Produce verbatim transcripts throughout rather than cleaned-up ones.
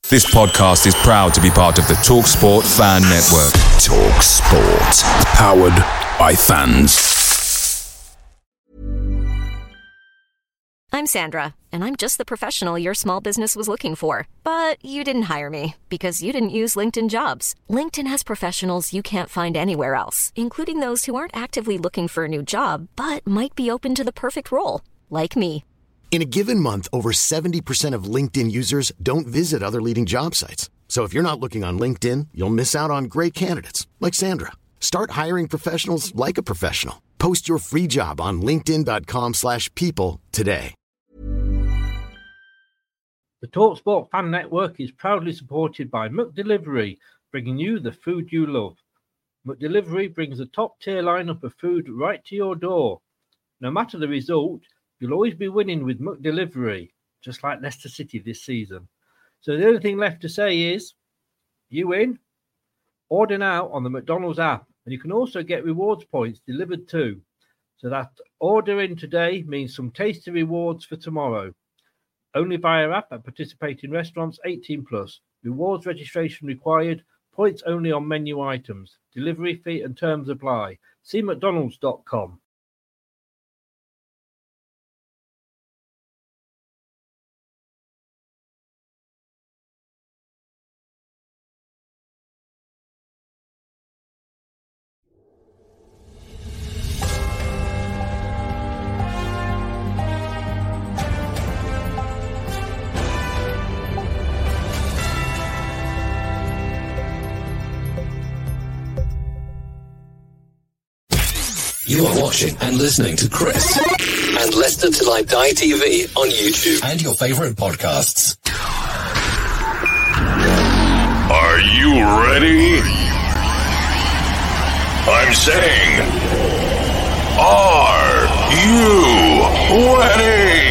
This podcast is proud to be part of the TalkSport Fan Network. TalkSport. Powered by fans. I'm Sandra, and I'm just the professional your small business was looking for. But you didn't hire me because you didn't use LinkedIn Jobs. LinkedIn has professionals you can't find anywhere else, including those who aren't actively looking for a new job, but might be open to the perfect role, like me. In a given month, over seventy percent of LinkedIn users don't visit other leading job sites. So if you're not looking on LinkedIn, you'll miss out on great candidates like Sandra. Start hiring professionals like a professional. Post your free job on linkedin.com slash people today. The TalkSport Fan Network is proudly supported by McDelivery, bringing you the food you love. McDelivery brings a top-tier lineup of food right to your door. No matter the result, you'll always be winning with McDelivery, just like Leicester City this season. So the only thing left to say is, you win. Order now on the McDonald's app, and you can also get rewards points delivered too. So that ordering today means some tasty rewards for tomorrow. Only via app at participating restaurants, eighteen plus. Rewards registration required. Points only on menu items. Delivery fee and terms apply. See mcdonalds dot com. You are watching and listening to Chris and Leicester Till I Die T V on YouTube and your favourite podcasts. Are you ready? I'm saying, are you ready?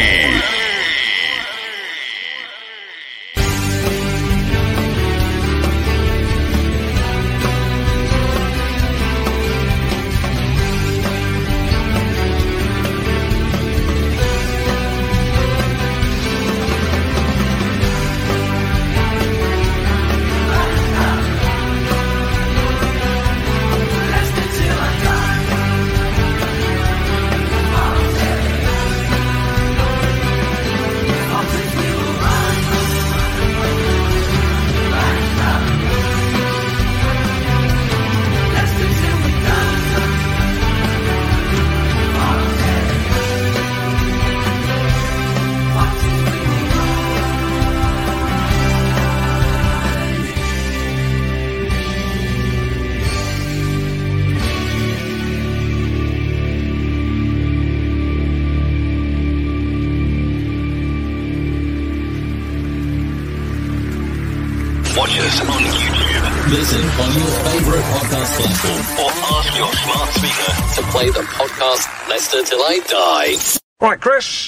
Watch us on YouTube. Listen on your favourite podcast platform. Or ask your smart speaker to play the podcast Leicester Till I Die. Right, Chris.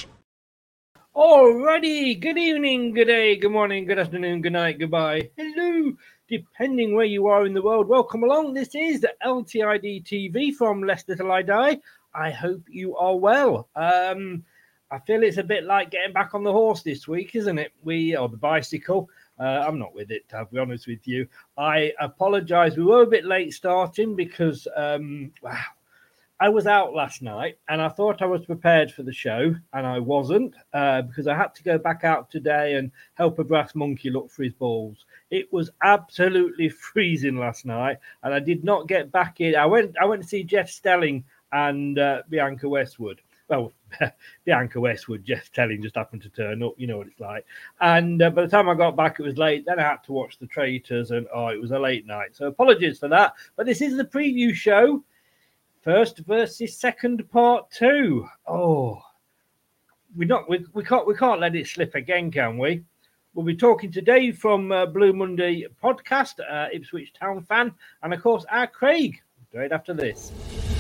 Alrighty, good evening, good day, good morning, good afternoon, good night, goodbye, hello, depending where you are in the world. Welcome along. This is the L T I D T V from Leicester Till I Die. I hope you are well. Um, I feel it's a bit like getting back on the horse this week, isn't it? We, or the bicycle. Uh, I'm not with it, to be honest with you. I apologise. We were a bit late starting because um, wow, I was out last night and I thought I was prepared for the show, and I wasn't uh, because I had to go back out today and help a brass monkey look for his balls. It was absolutely freezing last night, and I did not get back in. I went. I went to see Jeff Stelling and uh, Bianca Westwood. Well, Bianca Westwood, Jeff Stelling just happened to turn up. You know what it's like. And uh, by the time I got back, it was late. Then I had to watch The Traitors, and oh, it was a late night. So apologies for that. But this is the preview show. First versus second part two. Oh, we not we, we can't we can't let it slip again, can we? We'll be talking today from uh, Blue Monday podcast, uh, Ipswich Town fan, and of course our Craig. Right after this.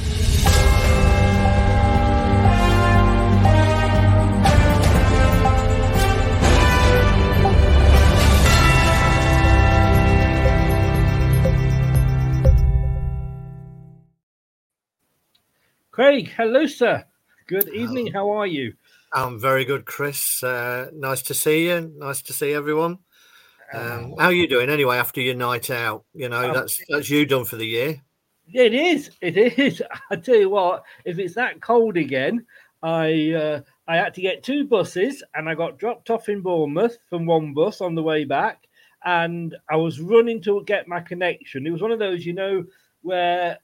Craig, hello, sir. Good evening. How are you? I'm very good, Chris. Uh, nice to see you. Nice to see everyone. Um, how are you doing anyway after your night out? You know, Um, that's that's you done for the year. It is. It is. I tell you what, if it's that cold again, I uh, I had to get two buses, and I got dropped off in Bournemouth from one bus on the way back, and I was running to get my connection. It was one of those, you know, where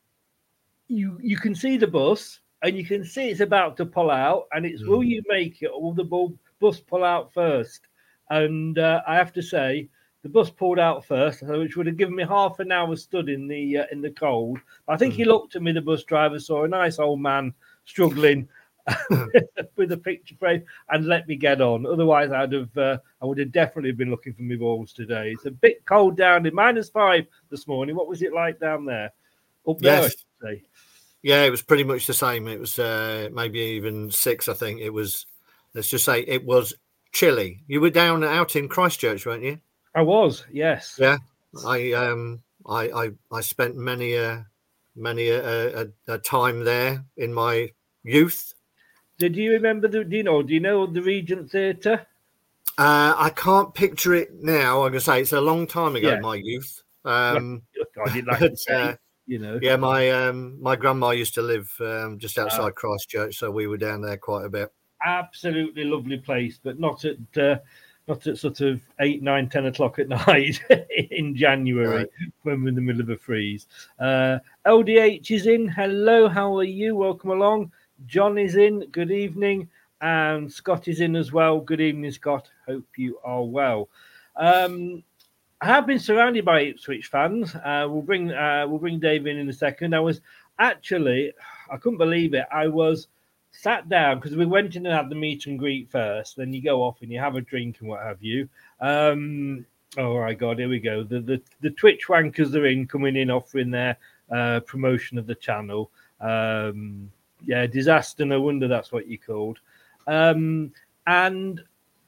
you you can see the bus and you can see it's about to pull out, and it's mm. will you make it or will the bu- bus pull out first? And uh, I have to say, the bus pulled out first, which would have given me half an hour stood in the uh, in the cold. I think mm. he looked at me, the bus driver, saw a nice old man struggling with a picture frame, and let me get on. Otherwise, I'd have uh, I would have definitely been looking for my balls today. It's a bit cold down in minus five this morning. What was it like down there? Up there, yes. I should say. Yeah, it was pretty much the same. It was uh, maybe even six, I think. It was, let's just say, it was chilly. You were down out in Christchurch, weren't you? I was, yes. Yeah, I um, I I, I spent many a many a, a, a time there in my youth. Did you remember the? Do you know? Do you know the Regent Theatre? Uh, I can't picture it now. I'm gonna say it's a long time ago. Yeah. My youth. Um, well, I did like but, to say, uh, you know. Yeah, my um, my grandma used to live um, just outside uh, Christchurch, so we were down there quite a bit. Absolutely lovely place, but not at uh, not at sort of eight, nine, ten o'clock at night in January right. when we're in the middle of a freeze. Uh, L D H is in. Hello, how are you? Welcome along. John is in. Good evening. And Scott is in as well. Good evening, Scott. Hope you are well. Um, I have been surrounded by Ipswich fans. Uh, we'll bring uh, we'll bring Dave in in a second. I was actually, I couldn't believe it. I was sat down because we went in and had the meet and greet first. Then you go off and you have a drink and what have you. Um, oh my God, here we go. The the, the Twitch wankers are in, coming in, offering their uh, promotion of the channel. Um, yeah, disaster. No wonder that's what you called. Um, and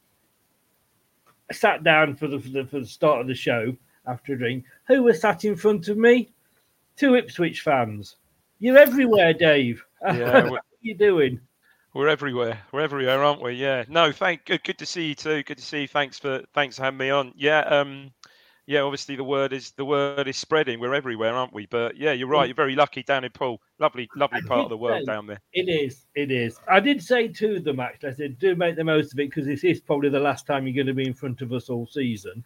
I sat down for the, for the for the start of the show after a drink. Who was sat in front of me? Two Ipswich fans. You're everywhere, Dave. Yeah, what are you doing? We're everywhere. We're everywhere, aren't we? Yeah. No, thank. Good, good to see you too. Good to see you. Thanks for thanks for having me on. Yeah. Um. Yeah. Obviously, the word is the word is spreading. We're everywhere, aren't we? But yeah, you're right. You're very lucky down in Poole. Lovely, lovely part of the world say, down there. It is. It is. I did say to them actually. I said, do make the most of it because this is probably the last time you're going to be in front of us all season.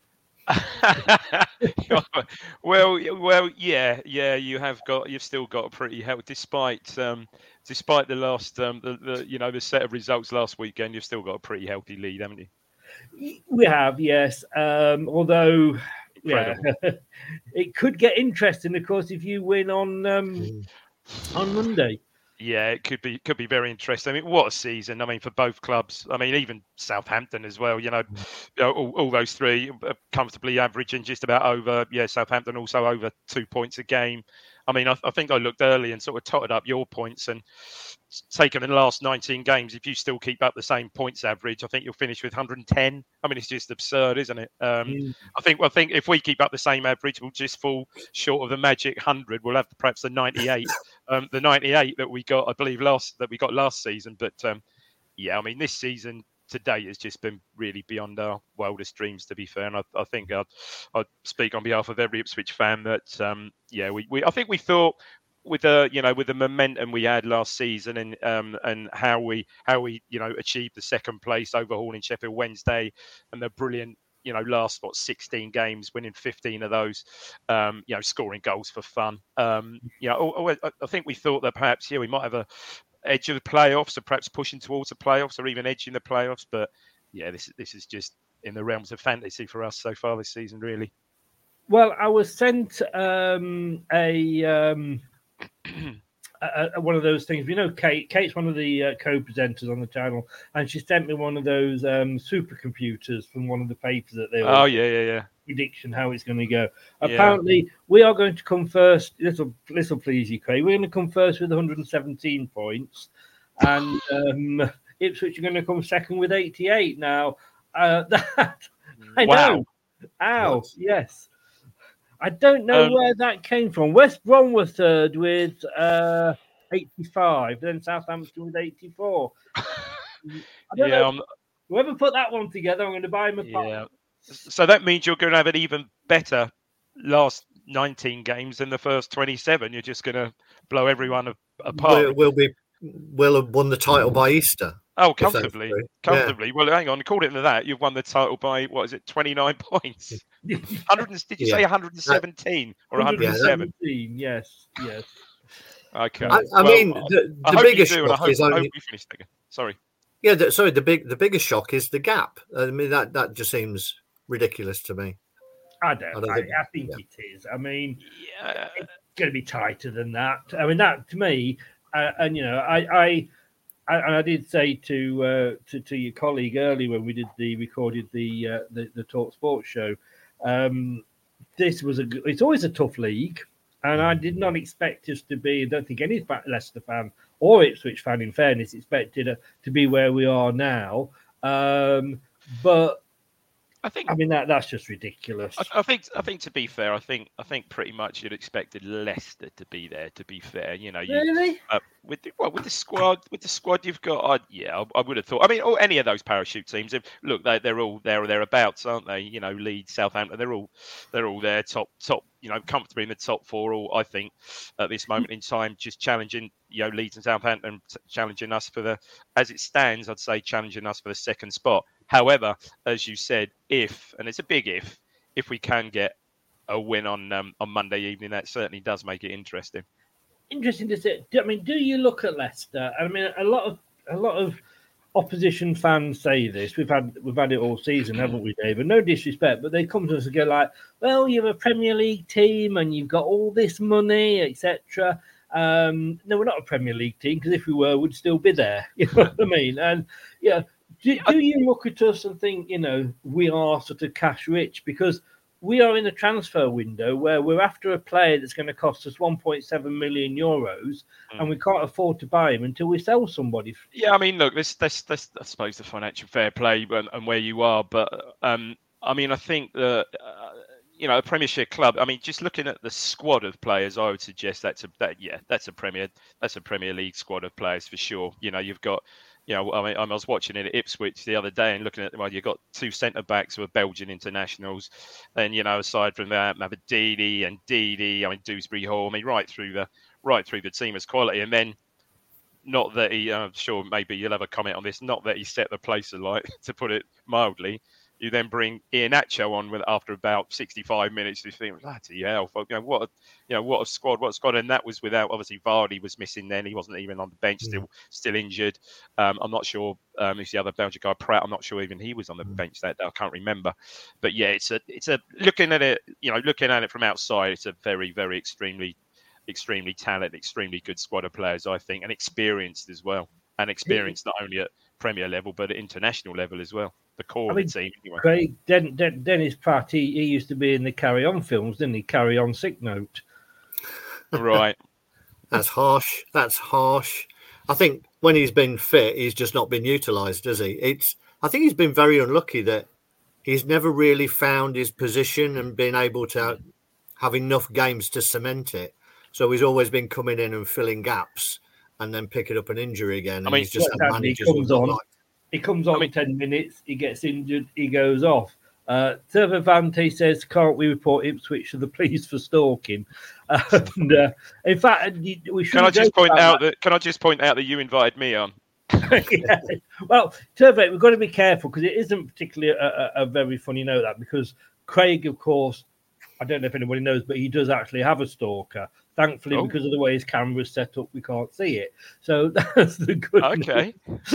well, well, yeah, yeah. You have got, you've still got a pretty healthy, despite, um, despite the last, um, the, the, you know, the set of results last weekend. You've still got a pretty healthy lead, haven't you? We have, yes. Um, although, Incredible. yeah, it could get interesting, of course, if you win on um, on Monday. Yeah, it could be could be very interesting. I mean, what a season! I mean, for both clubs. I mean, even Southampton as well. You know, you know all, all those three comfortably averaging just about over. Yeah, Southampton also over two points a game. I mean, I, I think I looked early and sort of totted up your points and taken in the last nineteen games. If you still keep up the same points average, I think you'll finish with one hundred ten. I mean, it's just absurd, isn't it? Um, mm. I think. Well, I think if we keep up the same average, we'll just fall short of the magic one hundred. We'll have perhaps the ninety-eight, um, the ninety-eight that we got, I believe, last that we got last season. But um, yeah, I mean, this season to date has just been really beyond our wildest dreams, to be fair. And I, I think I'd, I'd speak on behalf of every Ipswich fan that um, yeah, we, we I think we thought. With the you know with the momentum we had last season and um and how we how we you know achieved the second place overhauling Sheffield Wednesday and the brilliant you know last what sixteen games, winning fifteen of those, um you know scoring goals for fun, um you know I, I think we thought that perhaps yeah we might have a edge of the playoffs or perhaps pushing towards the playoffs or even edging the playoffs, but yeah this this is just in the realms of fantasy for us so far this season, really. Well, I was sent um a um Uh, one of those things, you know, Kate. Kate's one of the uh, co-presenters on the channel, and she sent me one of those um, supercomputers from one of the papers that they. Oh yeah, yeah, yeah. Prediction how it's going to go. Yeah. Apparently, we are going to come first. This will this will please you, Craig. We're going to come first with one hundred seventeen points, and um, Ipswich are going to come second with eighty-eight. Now, uh, that I wow. know. Ow, what? Yes. I don't know um, where that came from. West Brom were third with uh, eighty-five, then Southampton with eighty-four. I don't yeah, know. I'm... Whoever put that one together, I'm going to buy him a pot. Yeah, So that means you're going to have an even better last nineteen games than the first twenty-seven. You're just going to blow everyone apart. We'll, we'll be we'll have won the title by Easter. Oh, comfortably, comfortably. Yeah. Well, hang on. According to that, you've won the title by what is it, twenty-nine points? one hundred, did you yeah. say one hundred seventeen or one hundred seven? Yes, yes. Okay. I, I well, do. the, the I biggest do, shock hope, is only. I hope we finish again. Sorry. Yeah, the, sorry. The big, the biggest shock is the gap. I mean, that that just seems ridiculous to me. I don't. I, don't I, think, I think yeah. it is. I mean, yeah. it's going to be tighter than that. I mean, that to me, uh, and you know, I, I, I, I did say to, uh, to to your colleague earlier when we did the recorded the uh, the, the Talk Sports show. Um, this was a. It's always a tough league, and I did not expect us to be. I don't think any Leicester fan or Ipswich fan, in fairness, expected uh, to be where we are now. Um, but. I think. I mean that that's just ridiculous. I, I think. I think to be fair, I think. I think pretty much you'd expected Leicester to be there. To be fair, you know, you, really uh, with the, well, with the squad, with the squad you've got, I, yeah, I, I would have thought. I mean, or any of those parachute teams. If, look, they, they're all there or thereabouts, aren't they? You know, Leeds, Southampton, they're all, they're all there, top, top. You know, comfortably in the top four. All I think at this moment in time, just challenging. You know, Leeds and Southampton challenging us for the, as it stands, I'd say challenging us for the second spot. However, as you said, if, and it's a big if, if we can get a win on um, on Monday evening, that certainly does make it interesting. Interesting to say. I mean, do you look at Leicester? I mean, a lot of a lot of opposition fans say this. We've had we've had it all season, haven't we, David? No disrespect, but they come to us and go like, "Well, you're a Premier League team and you've got all this money, et cetera" Um, no, we're not a Premier League team because if we were, we'd still be there. You know what I mean? And yeah, do, do you look at us and think, you know, we are sort of cash rich because we are in a transfer window where we're after a player that's going to cost us one point seven million euros, mm. and we can't afford to buy him until we sell somebody. Yeah, I mean, look, this, this, this I suppose the financial fair play and, and where you are, but um, I mean, I think that. Uh, You know, a Premiership club. I mean, just looking at the squad of players, I would suggest that's a that yeah, that's a Premier that's a Premier League squad of players for sure. You know, you've got, you know, I mean, I was watching it at Ipswich the other day and looking at well, you've got two centre backs who are Belgian internationals, and you know, aside from that, Mavididi and Didi, I mean, Dewsbury Hall, I mean, right through the right through the team as quality, and then. Not that he, I'm sure maybe you'll have a comment on this. Not that he set the place alight, to put it mildly. You then bring Iheanacho on with after about sixty-five minutes. You think, bloody hell, you know what? A, you know what a squad, what a squad, and that was without obviously Vardy was missing. Then he wasn't even on the bench, still mm. still injured. Um, I'm not sure. Um, who's the other Belgian guy, Pratt? I'm not sure even he was on the mm. bench that day. I can't remember. But yeah, it's a it's a looking at it, you know, looking at it from outside, it's a very very extremely extremely talented, extremely good squad of players, I think, and experienced as well, and experienced not only at Premier level but at international level as well. The core I mean, of the team, anyway. Craig, Den, Den, Dennis Pratt, he, he used to be in the Carry On films, didn't he? Carry On Sick Note. Right. That's harsh. That's harsh. I think when he's been fit, he's just not been utilised, has he? It's. I think he's been very unlucky that he's never really found his position and been able to have enough games to cement it. So he's always been coming in and filling gaps and then picking up an injury again. And I mean, he's just had managers he comes on. Like... He comes on I mean, ten minutes, he gets injured, he goes off. Uh, Trevor Vante says, can't we report Ipswich to the police for stalking? And, uh, in fact, we should. Can I just point out that. that? Can I just point out that you invited me on? Yeah. Well, Trevor, we've got to be careful because it isn't particularly a, a, a very funny note that because Craig, of course, I don't know if anybody knows, but he does actually have a stalker. Thankfully, oh. because of the way his camera's set up, we can't see it. So that's the good Okay.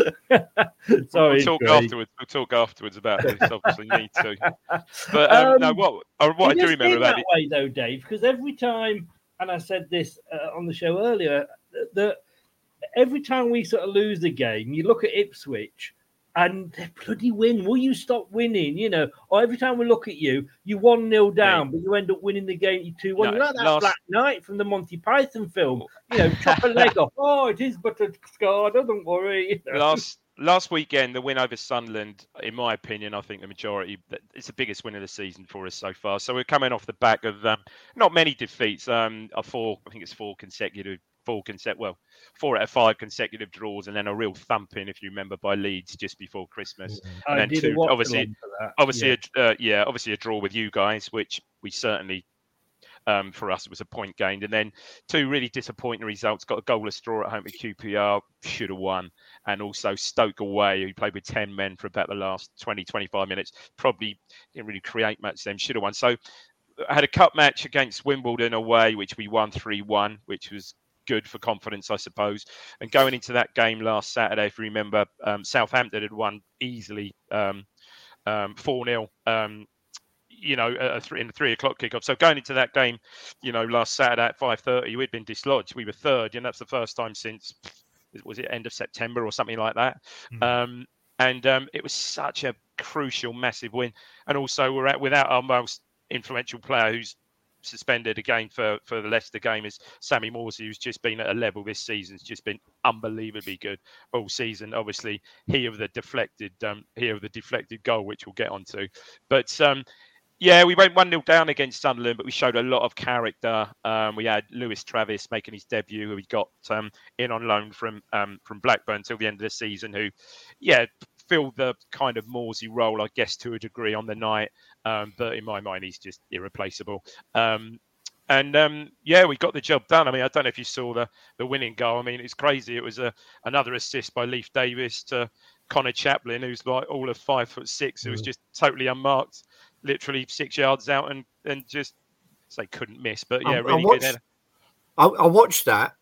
Sorry, we'll talk Craig. afterwards. We'll talk afterwards about this. Obviously, need to. But um, um, no, what what I do remember about that it... way though, Dave, because every time, and I said this uh, on the show earlier, that every time we sort of lose a game, you look at Ipswich. And they bloody win. Will you stop winning? You know, or every time we look at you, you one nil down, but you end up winning the game two one. No, You're like that last... Black Knight from the Monty Python film. You know, chop a leg off. Oh, it is but a scar. Don't worry. You know? Last last weekend, the win over Sunderland, in my opinion, I think the majority, it's the biggest win of the season for us so far. So we're coming off the back of um, not many defeats. Um, a four, I think it's four consecutive four consecutive, well, four out of five consecutive draws, and then a real thumping, if you remember, by Leeds just before Christmas. I And then did two, watch obviously, along for that. obviously, yeah. a, uh, yeah, obviously a draw with you guys, which we certainly. Um, for us, it was a point gained. And then two really disappointing results. Got a goalless draw at home with Q P R, should have won. And also Stoke away, who played with ten men for about the last twenty, twenty-five minutes. Probably didn't really create much them, should have won. So I had a cup match against Wimbledon away, which we won three one, which was good for confidence, I suppose. And going into that game last Saturday, if you remember, um, Southampton had won easily um, um, four nil. Um, you know, uh, in the three o'clock kickoff. So going into that game, you know, last Saturday at five thirty, we'd been dislodged. We were third, and that's the first time since, was it end of September or something like that? Mm. Um, and um, it was such a crucial, massive win. And also we're at, without our most influential player, who's suspended again for, for the Leicester game, is Sammy Morsy, who's just been at a level this season. It's just been unbelievably good all season. Obviously, he of the deflected, um, he of the deflected goal, which we'll get onto. But um, yeah, we went one nil down against Sunderland, but we showed a lot of character. Um, we had Lewis Travis making his debut, who we got um, in on loan from um, from Blackburn till the end of the season, who, yeah, filled the kind of Morsy role, I guess, to a degree on the night. Um, but in my mind, he's just irreplaceable. Um, and um, yeah, we got the job done. I mean, I don't know if you saw the, the winning goal. I mean, it's crazy. It was a, another assist by Leif Davis to Connor Chaplin, who's like all of five foot six, who was just totally unmarked, literally six yards out, and, and just say couldn't miss. But yeah, I, really I watched, good. I, I watched that,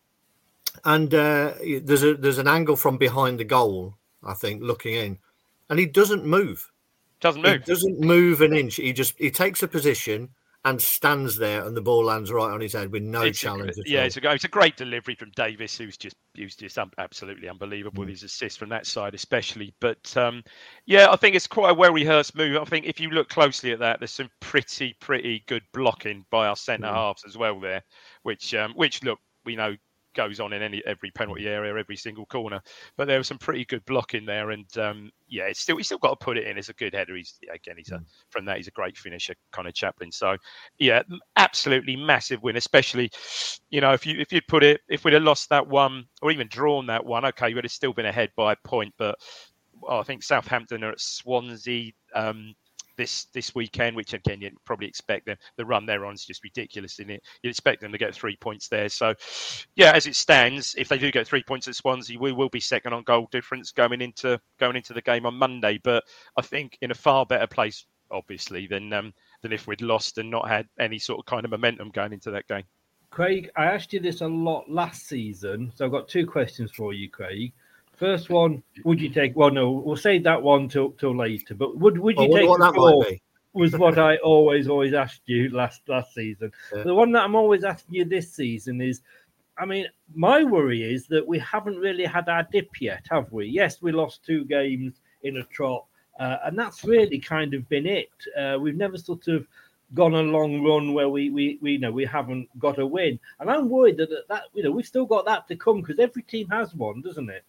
and uh, there's a there's an angle from behind the goal, I think, looking in, and he doesn't move. Doesn't move. He doesn't move an inch. He just he takes a position and stands there, and the ball lands right on his head with no it's challenge. A, at yeah, all. it's a, it's a great delivery from Davis, who's just who's just absolutely unbelievable Mm. with his assists from that side, especially. But um, yeah, I think it's quite a well rehearsed move. I think if you look closely at that, there's some pretty pretty good blocking by our centre Mm. halves as well there, which um, which look we know goes on in any every penalty area, every single corner. But there was some pretty good blocking there, and um, yeah, it's still he's still got to put it in. It's a good header. He's again, he's a from that he's a great finisher, Connor Chaplin. So yeah, absolutely massive win. Especially, you know, if you if you'd put it, if we'd have lost that one or even drawn that one, okay, we'd have still been ahead by a point. But oh, I think Southampton are at Swansea Um, this this weekend, which again you'd probably expect them. The run they're on is just ridiculous, isn't it? You'd expect them to get three points there. So, yeah, as it stands, if they do get three points at Swansea, we will be second on goal difference going into going into the game on Monday. But I think in a far better place, obviously, than um, than if we'd lost and not had any sort of kind of momentum going into that game. Craig, I asked you this a lot last season, so I've got two questions for you, Craig. First one, would you take? Well, no, we'll save that one till till later. But would would you I take? wonder what that might be. Was what I always always asked you last last season. Yeah. The one that I'm always asking you this season is, I mean, my worry is that we haven't really had our dip yet, have we? Yes, we lost two games in a trot, uh, and that's really kind of been it. Uh, we've never sort of gone a long run where we we we you know we haven't got a win, and I'm worried that that you know we've still got that to come because every team has one, doesn't it?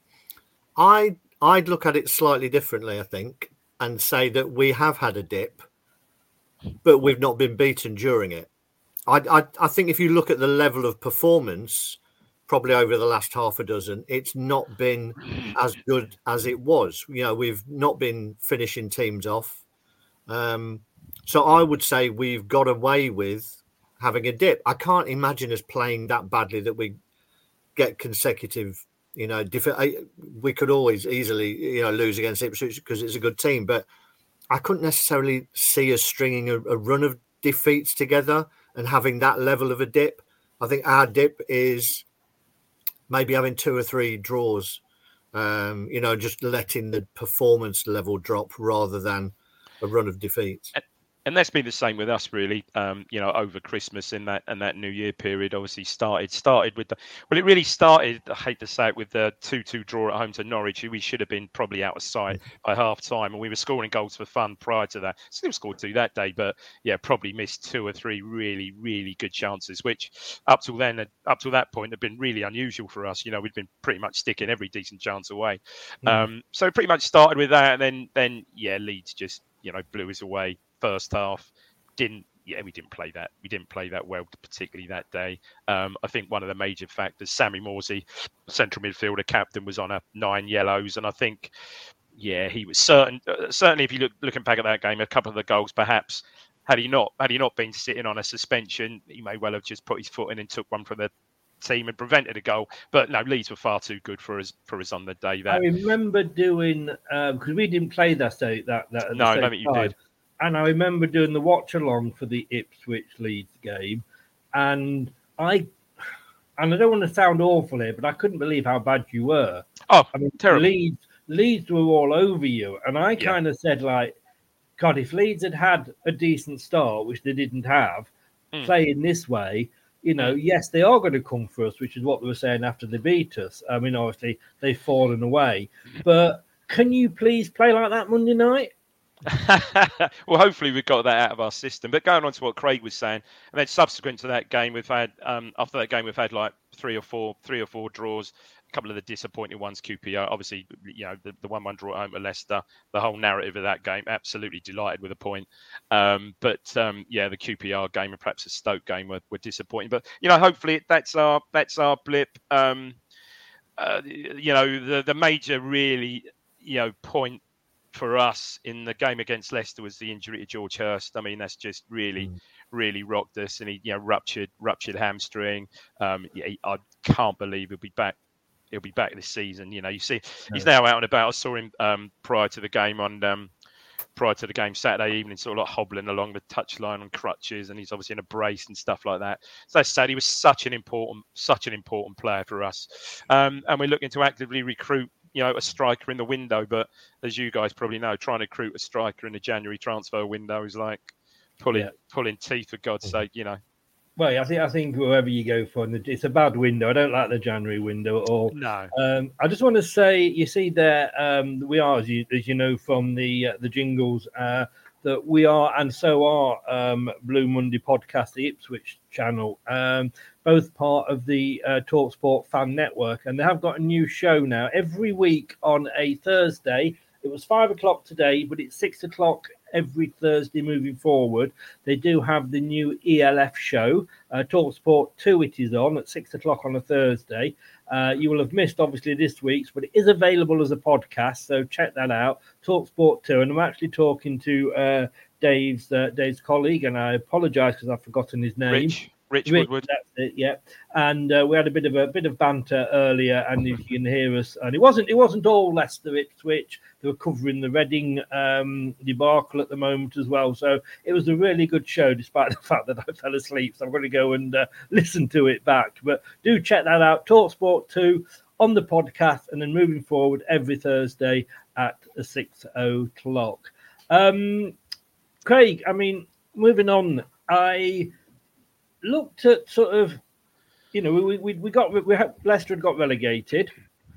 I I'd look at it slightly differently, I think, and say that we have had a dip, but we've not been beaten during it. I I, I think if you look at the level of performance, probably over the last half a dozen, it's not been as good as it was. You know, we've not been finishing teams off. Um, so I would say we've got away with having a dip. I can't imagine us playing that badly that we get consecutive. You know, we could always easily, you know, lose against Ipswich because it's a good team, but I couldn't necessarily see us stringing a, a run of defeats together and having that level of a dip. I think our dip is maybe having two or three draws, um, you know, just letting the performance level drop rather than a run of defeats. And that's been the same with us, really. Um, you know, over Christmas in that and that New Year period, obviously started started with the well, it really started. I hate to say it, with the two two draw at home to Norwich, who we should have been probably out of sight by half time, and we were scoring goals for fun prior to that. Still scored two that day, but yeah, probably missed two or three really really good chances, which up till then, up till that point, had been really unusual for us. You know, we'd been pretty much sticking every decent chance away. Mm. Um, so pretty much started with that, and then then yeah, Leeds just you know blew us away. First half, didn't yeah, we didn't play that. We didn't play that well, particularly that day. Um, I think one of the major factors, Sammy Morsey, central midfielder captain, was on a nine yellows, and I think, yeah, he was certain. Uh, certainly, if you look looking back at that game, a couple of the goals, perhaps had he not had he not been sitting on a suspension, he may well have just put his foot in and took one from the team and prevented a goal. But no, Leeds were far too good for us for us on the day. That I remember doing because um, we didn't play that day. That that no, I don't think you did. And I remember doing the watch along for the Ipswich Leeds game, and I and I don't want to sound awful here, but I couldn't believe how bad you were. Oh, I mean, terrible. Leeds Leeds were all over you, and I Yeah. kind of said like, God, if Leeds had had a decent start, which they didn't have, Mm. playing this way, you know, yes, they are going to come for us, which is what they were saying after they beat us. I mean, obviously they've fallen away, but can you please play like that Monday night? Well, hopefully we've got that out of our system. But going on to what Craig was saying, and then subsequent to that game, we've had um, after that game we've had like three or four, three or four draws. A couple of the disappointing ones, Q P R, obviously, you know, the, the one-one draw at home at Leicester. The whole narrative of that game, absolutely delighted with a point. Um, but um, yeah, the Q P R game and perhaps the Stoke game were, were disappointing. But you know, hopefully that's our that's our blip. Um, uh, you know, the the major really you know point for us in the game against Leicester was the injury to George Hurst. I mean, that's just really, mm. really rocked us, and he, you know, ruptured, ruptured hamstring. Um, yeah, he, I can't believe he'll be back. He'll be back this season. You know, you see, he's now out and about. I saw him um, prior to the game on um, prior to the game Saturday evening, sort of like hobbling along the touchline on crutches, and he's obviously in a brace and stuff like that. So that's sad. He was such an important, such an important player for us, um, and we're looking to actively recruit, you know, a striker in the window. But as you guys probably know, trying to recruit a striker in the January transfer window is like pulling yeah. pulling teeth, for God's mm-hmm. sake, you know. Well, I think I think whoever you go for, it's a bad window. I don't like the January window at all. No. Um, I just want to say, you see there, um, we are, as you, as you know from the uh, the jingles, uh, that we are, and so are um, Blue Monday podcast, the Ipswich channel, um, both part of the uh, TalkSport Fan Network, and they have got a new show now every week on a Thursday. It was five o'clock today, but it's six o'clock every Thursday moving forward. They do have the new E L F show, uh, TalkSport two. It is on at six o'clock on a Thursday. Uh, you will have missed, obviously, this week's, but it is available as a podcast, so check that out. TalkSport two, and I'm actually talking to uh, Dave's uh, Dave's colleague, and I apologise because I've forgotten his name. Rich. Rich, Rich Woodward. That's it, yeah. And uh, we had a bit of a bit of banter earlier, and you can hear us. And it wasn't it wasn't all Leicester Ipswich. They were covering the Reading um, debacle at the moment as well. So it was a really good show, despite the fact that I fell asleep. So I'm going to go and uh, listen to it back. But do check that out. TalkSport two on the podcast, and then moving forward every Thursday at six o'clock. Um, Craig, I mean, moving on, I looked at sort of, you know, we we, we got we had, Leicester had got relegated.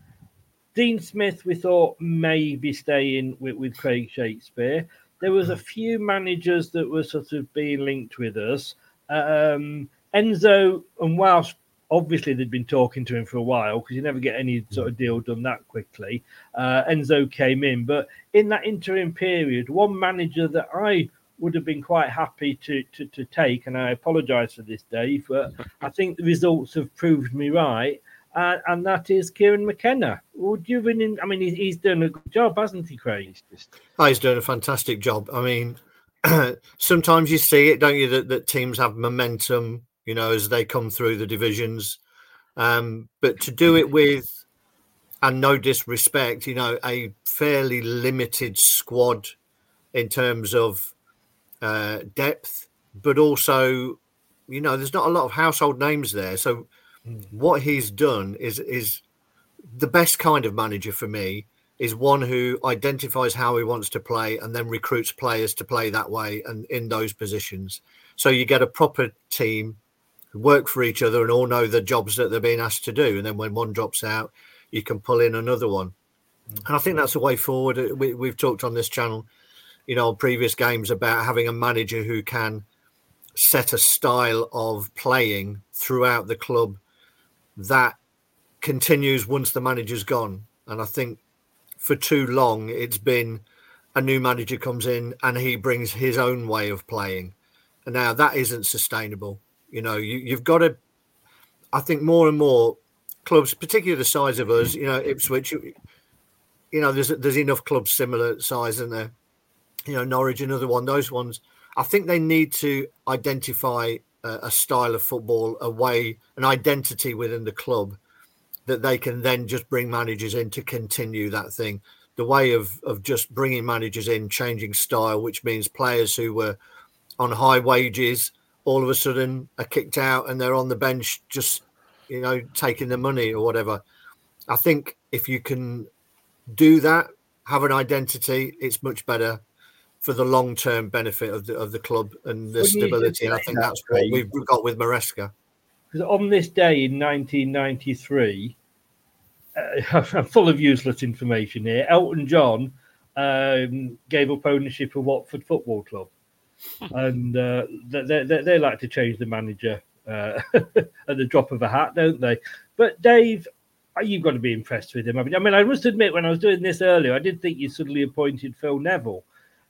Dean Smith, we thought maybe staying with, with Craig Shakespeare. There was a few managers that were sort of being linked with us. Um, Enzo, and whilst obviously they'd been talking to him for a while, because you never get any sort of deal done that quickly, uh, Enzo came in. But in that interim period, one manager that I would have been quite happy to, to, to take, and I apologise for this, Dave, but I think the results have proved me right, uh, and that is Kieran McKenna. Would you been in, I mean, he's, he's done a good job, hasn't he, Craig? Oh, he's doing a fantastic job. I mean, sometimes you see it, don't you, that, that teams have momentum, you know, as they come through the divisions. Um, but to do it with, and no disrespect, you know, a fairly limited squad in terms of Uh, depth, but also, you know, there's not a lot of household names there. So mm. what he's done is is the best kind of manager for me is one who identifies how he wants to play and then recruits players to play that way and in those positions. So you get a proper team who work for each other and all know the jobs that they're being asked to do. And then when one drops out, you can pull in another one. Mm. And I think that's the way forward. We, we've talked on this channel, you know, previous games about having a manager who can set a style of playing throughout the club that continues once the manager's gone. And I think for too long, it's been a new manager comes in and he brings his own way of playing. And now that isn't sustainable. You know, you, you've got to, I think more and more clubs, particularly the size of us, you know, Ipswich, you, you know, there's there's enough clubs similar size, isn't there? You know, Norwich, another one, those ones. I think they need to identify a, a style of football, a way, an identity within the club that they can then just bring managers in to continue that thing. The way of, of just bringing managers in, changing style, which means players who were on high wages all of a sudden are kicked out and they're on the bench just, you know, taking the money or whatever. I think if you can do that, have an identity, it's much better for the long-term benefit of the of the club and the stability. And I think that's what we've got with Maresca. Because on this day in nineteen ninety-three, uh, I'm full of useless information here. Elton John um, gave up ownership of Watford Football Club, and uh, they, they they like to change the manager uh, at the drop of a hat, don't they? But Dave, you've got to be impressed with him. I mean, I mean, I must admit, when I was doing this earlier, I did think you suddenly appointed Phil Neville.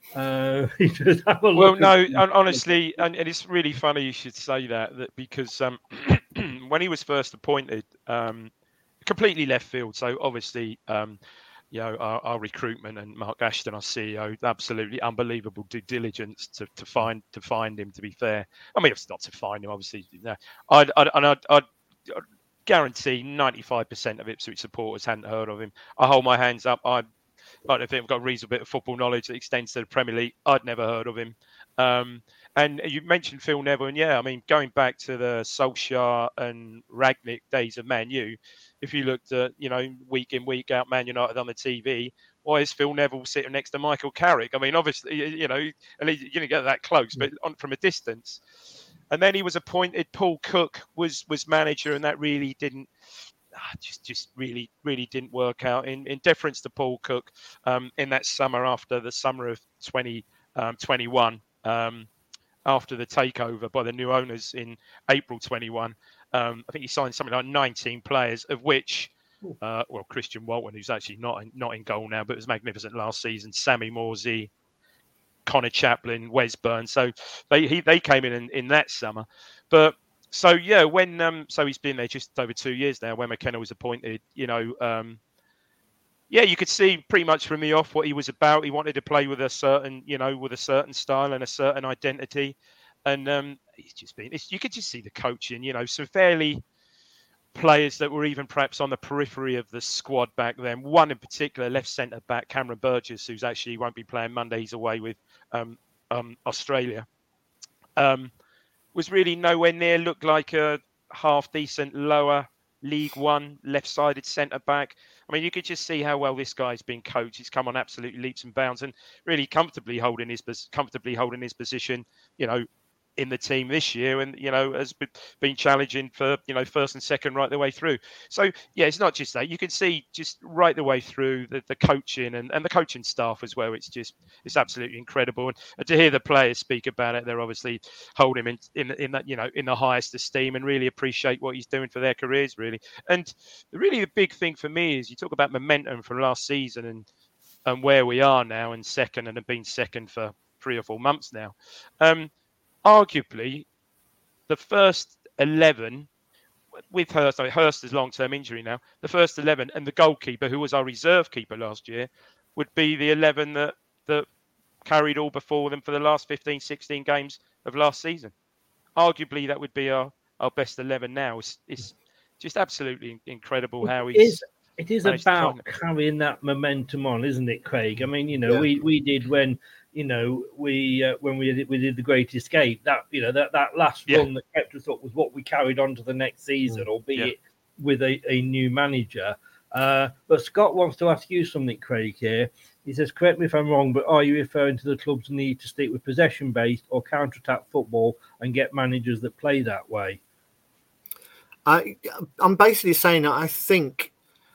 Uh, well, no, honestly, and, and it's really funny you should say that, that because um, when he was first appointed, um, completely left field. So obviously, um, you know, our, our recruitment and Mark Ashton, our C E O, absolutely unbelievable due diligence to, to find to find him. To be fair, I mean, it's not to find him, obviously. You know, I'd, I'd, and I'd, I'd guarantee ninety-five percent of Ipswich supporters hadn't heard of him. I hold my hands up. I I don't think I've got a reasonable bit of football knowledge that extends to the Premier League. I'd never heard of him. Um, and you mentioned Phil Neville, and yeah, I mean, going back to the Solskjaer and Rangnick days of Man U, if you looked at, you know, week in, week out, Man United on the T V, why is Phil Neville sitting next to Michael Carrick? I mean, obviously, you know, and you didn't get that close, but on, from a distance. And then he was appointed, Paul Cook was was manager, and that really didn't, just just really, really didn't work out. In, in deference to Paul Cook, um, in that summer after the summer of twenty twenty-one, um, after the takeover by the new owners in April twenty-one, um, I think he signed something like nineteen players, of which, uh, well, Christian Walton, who's actually not in, not in goal now, but was magnificent last season, Sammy Morsey, Connor Chaplin, Wes Burns. So they he, they came in, in in that summer. But so, yeah, when um, so he's been there just over two years now when McKenna was appointed, you know, um, yeah, you could see pretty much from the off what he was about. He wanted to play with a certain, you know, with a certain style and a certain identity. And um, he's just been, it's, you could just see the coaching, you know, some fairly players that were even perhaps on the periphery of the squad back then. One in particular, left centre back, Cameron Burgess, who's actually won't be playing Monday. He's away with um, um, Australia. Um, was really nowhere near, looked like a half decent lower League One left-sided centre back. I mean, you could just see how well this guy's been coached. He's come on absolutely leaps and bounds and really comfortably holding his comfortably holding his position, you know, in the team this year, and you know, has been challenging for, you know, first and second right the way through. So yeah, it's not just that. You can see just right the way through the, the coaching and, and the coaching staff as well. It's just it's absolutely incredible, and, and to hear the players speak about it, they're obviously hold him in in in that, you know, in the highest esteem and really appreciate what he's doing for their careers, really. And really, the big thing for me is you talk about momentum from last season and and where we are now, and second, and have been second for three or four months now. Um, Arguably, the first eleven, with Hurst, I mean, Hurst is long-term injury now, the first eleven and the goalkeeper, who was our reserve keeper last year, would be the eleven that, that carried all before them for the last fifteen, sixteen games of last season. Arguably, that would be our, our best eleven now. It's, it's just absolutely incredible how he's... It is about carrying that momentum on, isn't it, Craig? I mean, you know, yeah. we, we did when... You know, we uh, when we did we did the Great Escape, that you know that, that last yeah. run that kept us up was what we carried on to the next season, albeit yeah. with a, a new manager. Uh, but Scott wants to ask you something, Craig. Here, he says, "Correct me if I'm wrong, but are you referring to the club's need to stick with possession-based or counter-attack football and get managers that play that way?" I I'm basically saying that I think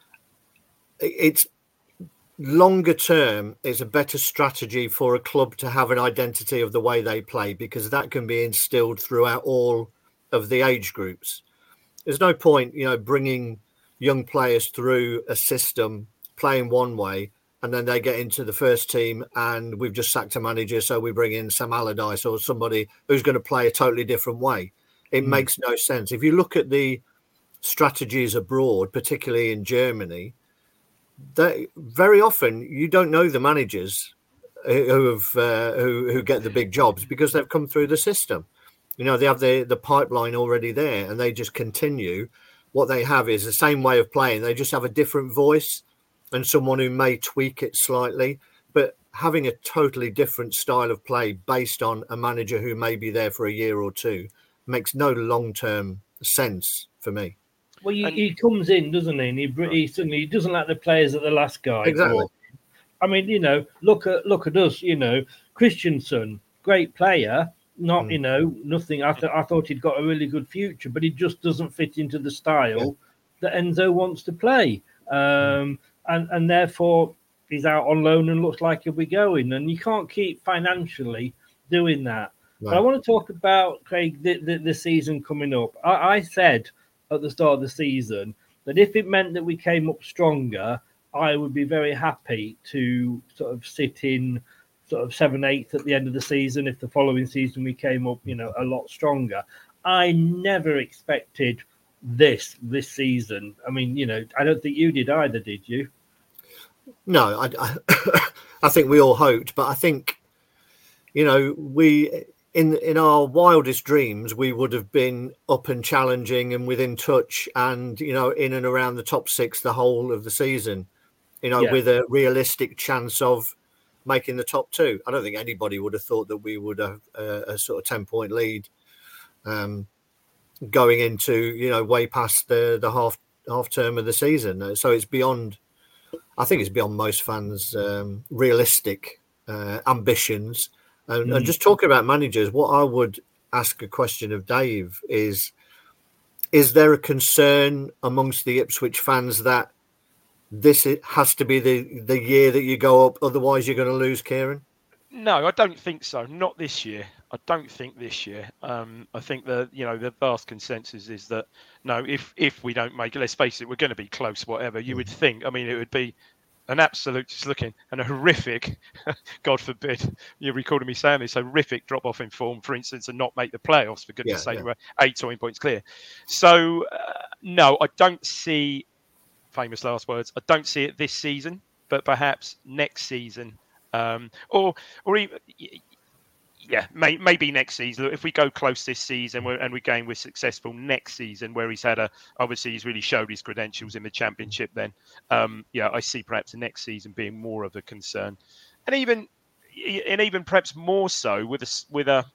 it's. Longer term is a better strategy for a club to have an identity of the way they play, because that can be instilled throughout all of the age groups. There's no point, you know, bringing young players through a system playing one way and then they get into the first team and we've just sacked a manager, so we bring in Sam Allardyce or somebody who's going to play a totally different way. It mm. makes no sense. If you look at the strategies abroad, particularly in Germany, they, very often you don't know the managers who have uh, who who get the big jobs because they've come through the system. You know, they have the the pipeline already there, and they just continue. What they have is the same way of playing. They just have a different voice and someone who may tweak it slightly, but having a totally different style of play based on a manager who may be there for a year or two makes no long-term sense for me. Well, he, he comes in, doesn't he? And he, he suddenly he doesn't like the players that the last guy exactly. brought. I mean, you know, look at look at us. You know, Christensen, great player. Not, mm. you know, nothing. I thought I thought he'd got a really good future, but he just doesn't fit into the style yeah. that Enzo wants to play. Um, and and therefore he's out on loan and looks like he'll be going. And you can't keep financially doing that. Right. But I want to talk about, Craig, the, the, the season coming up. I, I said at the start of the season that if it meant that we came up stronger, I would be very happy to sort of sit in sort of seven, eighth at the end of the season if the following season we came up, you know, a lot stronger. I never expected this this season. I mean, you know, I don't think you did either, did you? No, I, I, I think we all hoped, but I think, you know, we in in our wildest dreams we would have been up and challenging and within touch, and you know, in and around the top six the whole of the season. You know, yeah. with a realistic chance of making the top two. I don't think anybody would have thought that we would have a, a sort of ten point lead um, going into, you know, way past the, the half half term of the season. So it's beyond, I think it's beyond most fans' um, realistic uh, ambitions. And, mm. and just talking about managers, what I would ask a question of Dave is, is there a concern amongst the Ipswich fans that this has to be the, the year that you go up, otherwise you're going to lose, Kieran? No, I don't think so. Not this year. I don't think this year. Um, I think the you know the vast consensus is that no, if if we don't make it, let's face it, we're going to be close. Whatever you would think. I mean, it would be an absolute, just looking, and a horrific, God forbid, you're recording me saying this, horrific drop off in form, for instance, and not make the playoffs. For goodness' yeah, sake, yeah. we're eight or nine points clear. So uh, no, I don't see. Famous last words. I don't see it this season, but perhaps next season, um, or or even yeah, may, maybe next season. If we go close this season and we gain we're successful next season, where he's had a obviously he's really showed his credentials in the Championship. Then um, yeah, I see perhaps the next season being more of a concern, and even and even perhaps more so with a with a.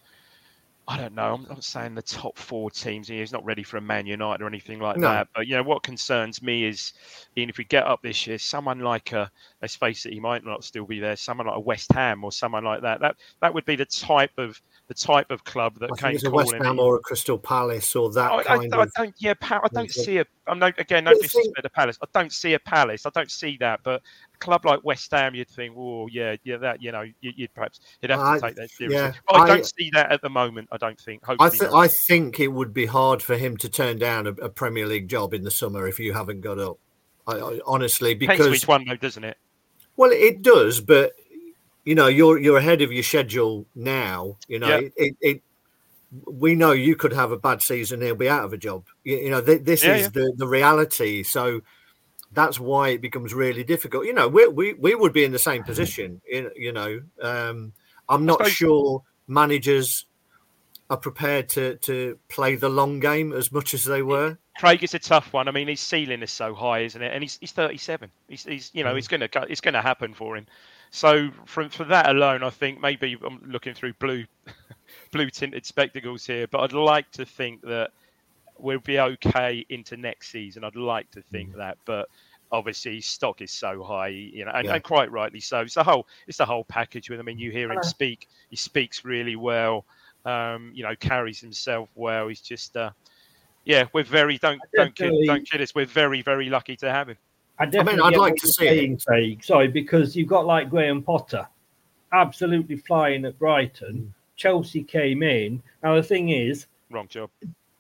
I don't know. I'm not saying the top four teams. He's not ready for a Man United or anything like no. that. But, you know, what concerns me is, Ian, if we get up this year, someone like a, let's face it, he might not still be there, someone like a West Ham or someone like that. That that would be the type of the type of club that I came think it's a West Ham or a Crystal Palace or that I, kind I, I of... don't, yeah, I don't see a... I'm no, again, no disrespect to Palace. I don't see a Palace. I don't see that. But a club like West Ham, you'd think, oh, yeah, yeah, that, you know, you, you'd perhaps... You'd have to I, take that seriously. Yeah, but I, I don't I, see that at the moment, I don't think. I, th- I think it would be hard for him to turn down a, a Premier League job in the summer if you haven't got up. I, I, honestly, because... Depends which one, though, doesn't it? Well, it does, but, you know, you're you're ahead of your schedule now. You know, yeah. it, it we know you could have a bad season, he'll be out of a job. You, you know, th- this yeah, is yeah. the, the reality. So that's why it becomes really difficult. You know, we we, we would be in the same position. You, you know, um, I'm not suppose... sure managers are prepared to, to play the long game as much as they were. Craig, it's a tough one. I mean, his ceiling is so high, isn't it? And he's he's thirty-seven. He's, he's you know, mm. it's gonna it's gonna happen for him. So from for that alone, I think maybe I'm looking through blue. blue tinted spectacles here, but I'd like to think that we'll be okay into next season. I'd like to think mm. that, but obviously stock is so high, you know, and, yeah. and quite rightly so. It's the whole, it's the whole package with him. I mean, you hear him speak, he speaks really well, um, you know, carries himself well. He's just, uh, yeah, we're very, don't, don't kid, don't kid us. We're very, very lucky to have him. I, I mean, I'd like to see it. Craig, sorry, because you've got like Graham Potter, absolutely flying at Brighton. Mm. Chelsea came in. Now the thing is, wrong job.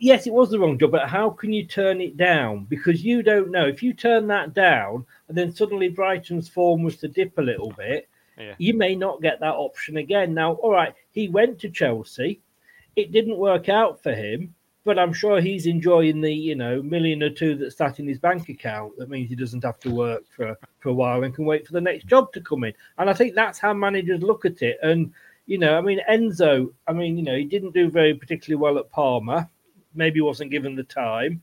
yes, it was the wrong job, but how can you turn it down? Because you don't know. If you turn that down and then suddenly Brighton's form was to dip a little bit, yeah. you may not get that option again. Now, all right, he went to Chelsea. It didn't work out for him, but I'm sure he's enjoying the, you know, million or two that's sat in his bank account. That means he doesn't have to work for, for a while and can wait for the next job to come in. And I think that's how managers look at it. And, you know, I mean, Enzo, I mean, you know, he didn't do very particularly well at Parma. Maybe wasn't given the time.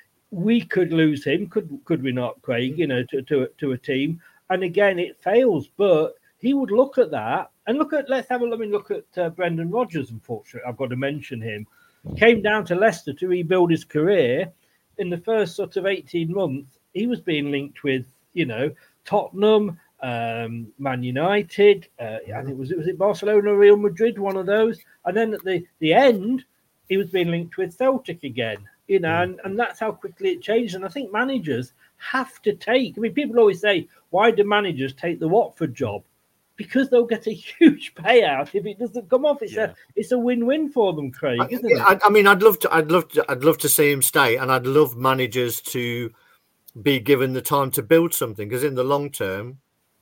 We could lose him, could could we not, Craig? You know, to to to a team, and again it fails. But he would look at that and look at. Let's have a let me look at uh, Brendan Rodgers. Unfortunately, I've got to mention him. Came down to Leicester to rebuild his career. In the first sort of eighteen months, he was being linked with, you know, Tottenham, um, Man United. Uh, I think was it was it Barcelona, Real Madrid, one of those. And then at the the end, he was being linked with Celtic again, you know, and, and that's how quickly it changed. And I think managers have to take, I mean, people always say, why do managers take the Watford job? Because they'll get a huge payout if it doesn't come off. It's yeah. a it's a win-win for them, Craig, I, isn't yeah, it? I, I mean, I'd love to, I'd love to, I'd love to see him stay, and I'd love managers to be given the time to build something, because in the long term,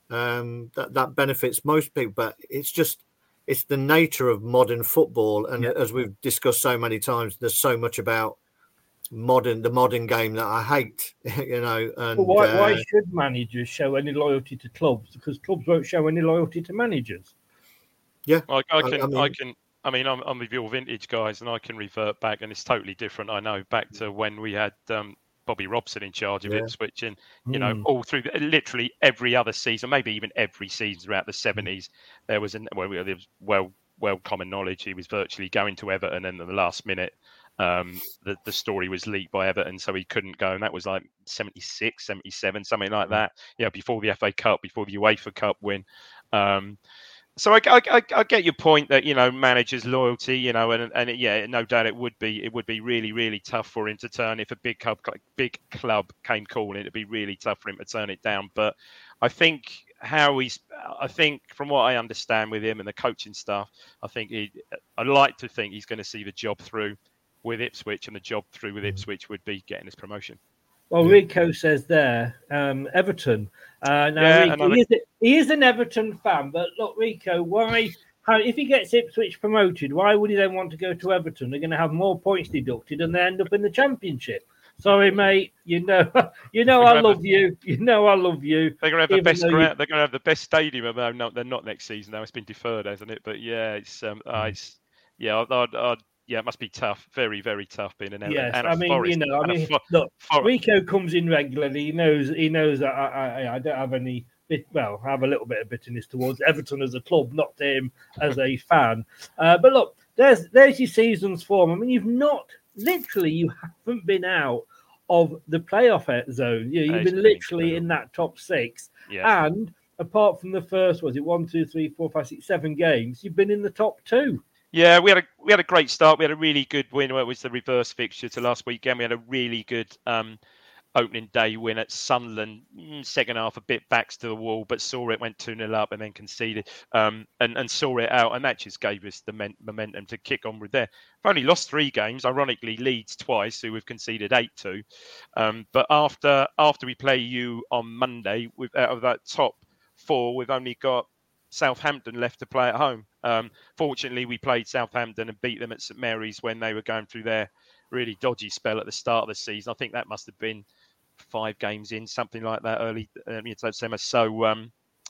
um, that that benefits most people. But it's just. It's the nature of modern football, and yeah. as we've discussed so many times, there's so much about modern the modern game that I hate. You know, and but why, uh, why should managers show any loyalty to clubs? Because clubs won't show any loyalty to managers. Yeah, I, I can, I, I, mean, I can. I mean, I'm, I'm with your vintage guys, and I can revert back, and it's totally different. I know back to when we had. Um, Bobby Robson in charge of yeah. Ipswich, and you know, mm. all through the, literally every other season, maybe even every season throughout the seventies, there was an well, there was well, well common knowledge he was virtually going to Everton, and in the last minute, um, the the story was leaked by Everton, so he couldn't go, and that was like seventy-six, seventy-seven, something like that. Yeah, before the F A Cup, before the UEFA Cup win. Um, So I, I, I get your point that, you know, managers' loyalty, you know, and and yeah, no doubt it would be it would be really really tough for him to turn if a big club big club came calling. It'd be really tough for him to turn it down. But I think how he's, I think from what I understand with him and the coaching staff, I think he, I'd like to think he's going to see the job through with Ipswich, and the job through with Ipswich would be getting his promotion. Well, Rico says there, um, Everton. Uh, now, yeah, Rico, he, is a, he is an Everton fan, but look, Rico, why? How, if he gets Ipswich promoted, why would he then want to go to Everton? They're going to have more points deducted, and they end up in the Championship. Sorry, mate. You know, you know, I love a, you. You know, I love you. They're going to have the best. You... They're going to have the best stadium. Although no, they're not next season. Now it's been deferred, hasn't it? But yeah, it's um, uh, it's yeah, I'd, I'd, I'd Yeah, it must be tough. Very, very tough being an yes, and a I mean, forest, you know, I mean, fo- look, forest. Rico comes in regularly. He knows, he knows that I, I, I don't have any bit. Well, I have a little bit of bitterness towards Everton as a club, not to him as a fan. Uh, but look, there's there's your season's form. I mean, you've not literally, you haven't been out of the playoff zone. You know, you've been literally in that top six, yeah. and apart from the first, was it one, two, three, four, five, six, seven games, you've been in the top two. Yeah, we had a we had a great start. We had a really good win. Where it was the reverse fixture to last weekend. We had a really good um, opening day win at Sunderland. Second half, a bit backs to the wall, but saw it, went two nil up and then conceded um, and, and saw it out. And that just gave us the men- momentum to kick on with there. We've only lost three games. Ironically, Leeds twice, who we've conceded eight to. Um, but after after we play you on Monday, we've, out of that top four, we've only got Southampton left to play at home. Um, fortunately, we played Southampton and beat them at St Mary's when they were going through their really dodgy spell at the start of the season. I think that must have been five games in, something like that, early uh, summer. So, um,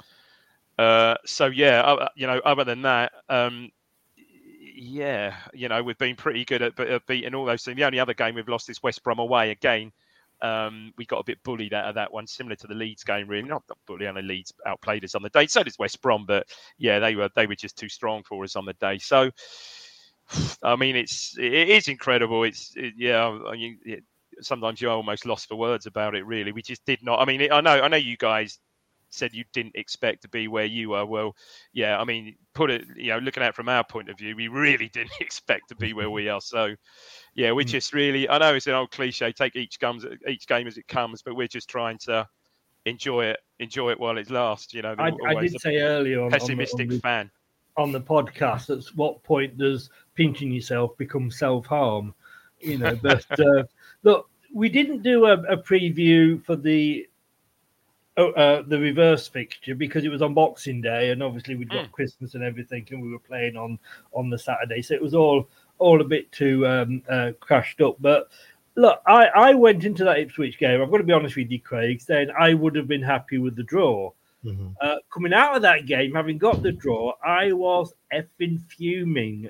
uh, so yeah, uh, you know, other than that, um, yeah, you know, we've been pretty good at, at beating all those things. The only other game we've lost is West Brom away again. Um, we got a bit bullied out of that one, similar to the Leeds game, really. Not that bully, only Leeds outplayed us on the day. So did West Brom, but yeah, they were they were just too strong for us on the day. So, I mean, it's it is incredible. It's it, yeah, I mean, it, sometimes you're almost lost for words about it. Really, we just did not. I mean, it, I know I know you guys said you didn't expect to be where you are. Well, yeah, I mean, put it, you know, looking at it from our point of view, we really didn't expect to be where we are. So, yeah, we're just really, I know it's an old cliche, take each comes each game as it comes, but we're just trying to enjoy it, enjoy it while it lasts. You know, I, I did say earlier on, pessimistic on the, on the, fan on the podcast, at what point does pinching yourself become self-harm? you know. But uh, look, we didn't do a, a preview for the oh, uh, the reverse fixture because it was on Boxing Day, and obviously we'd got mm. Christmas and everything, and we were playing on on the Saturday, so it was all all a bit too um, uh, crashed up. But look, I, I went into that Ipswich game. I've got to be honest with you, Craig, saying I would have been happy with the draw. Mm-hmm. Uh, coming out of that game, having got the draw, I was effing fuming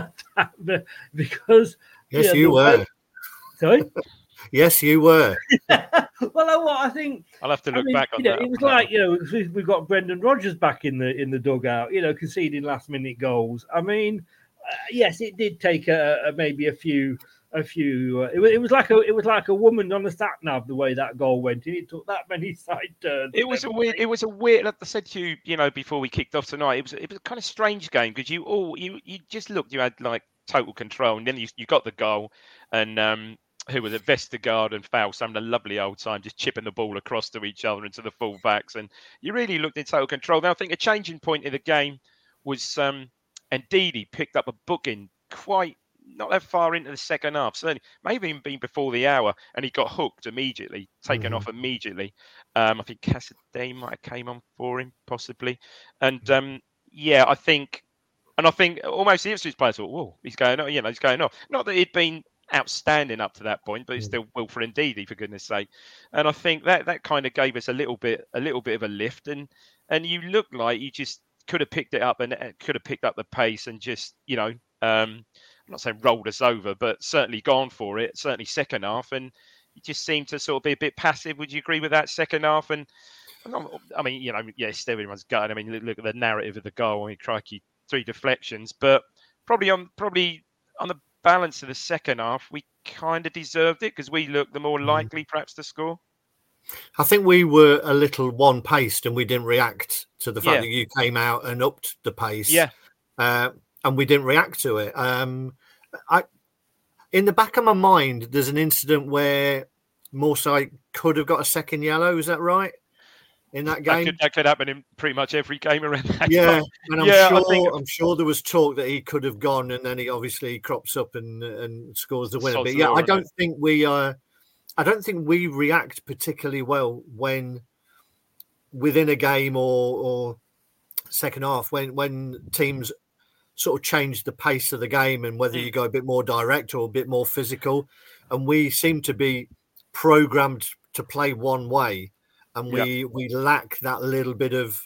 because yes, you, know, you were. Way... Sorry. Yes, you were. Well, what I think I'll have to look I mean, back on you know, that. It was like, you know, we've got Brendan Rodgers back in the in the dugout, you know, conceding last minute goals. I mean, uh, yes, it did take a, a maybe a few a few. Uh, it, was, it was like a it was like a woman on a sat nav the way that goal went in. It took that many side turns. It was a weird. It was a weird. Like I said to you, you know, before we kicked off tonight, it was it was a kind of strange game because you all you you just looked, you had like total control, and then you you got the goal, and um. who was at Vestergaard and Faust having a lovely old time, just chipping the ball across to each other and to the full-backs. And you really looked in total control. Now, I think a changing point in the game was um, Ndidi picked up a booking quite not that far into the second half. Certainly, maybe even been before the hour, and he got hooked immediately, taken mm-hmm. off immediately. Um, I think Cassidy might have came on for him, possibly. And, um, yeah, I think... And I think almost the Ipswich players thought, whoa, he's going on, you know, he's going off. Not that he'd been outstanding up to that point, but it's still Wilfred Ndidi, for goodness sake. And I think that that kind of gave us a little bit a little bit of a lift, and and you looked like you just could have picked it up and could have picked up the pace and just, you know, um, I'm not saying rolled us over, but certainly gone for it, certainly second half, and you just seemed to sort of be a bit passive. Would you agree with that second half? And I mean, you know, yes, everyone's gutted. I mean, look, look at the narrative of the goal. I mean, crikey, three deflections, but probably on probably on the balance of the second half, we kind of deserved it because we looked the more likely perhaps to score. I think we were a little one-paced and we didn't react to the fact yeah. that you came out and upped the pace. Yeah. Uh, and we didn't react to it. Um, I, in the back of my mind, there's an incident where Morside could have got a second yellow. Is that right? In that game, that could, that could happen in pretty much every game around that. Yeah, time. and I'm yeah, sure think... I'm sure there was talk that he could have gone, and then he obviously crops up and and scores the winner. Sod's but yeah, law, I don't think we uh, I don't think we react particularly well when within a game or or second half when when teams sort of change the pace of the game and whether mm. you go a bit more direct or a bit more physical, and we seem to be programmed to play one way. And we, yep. we lack that little bit of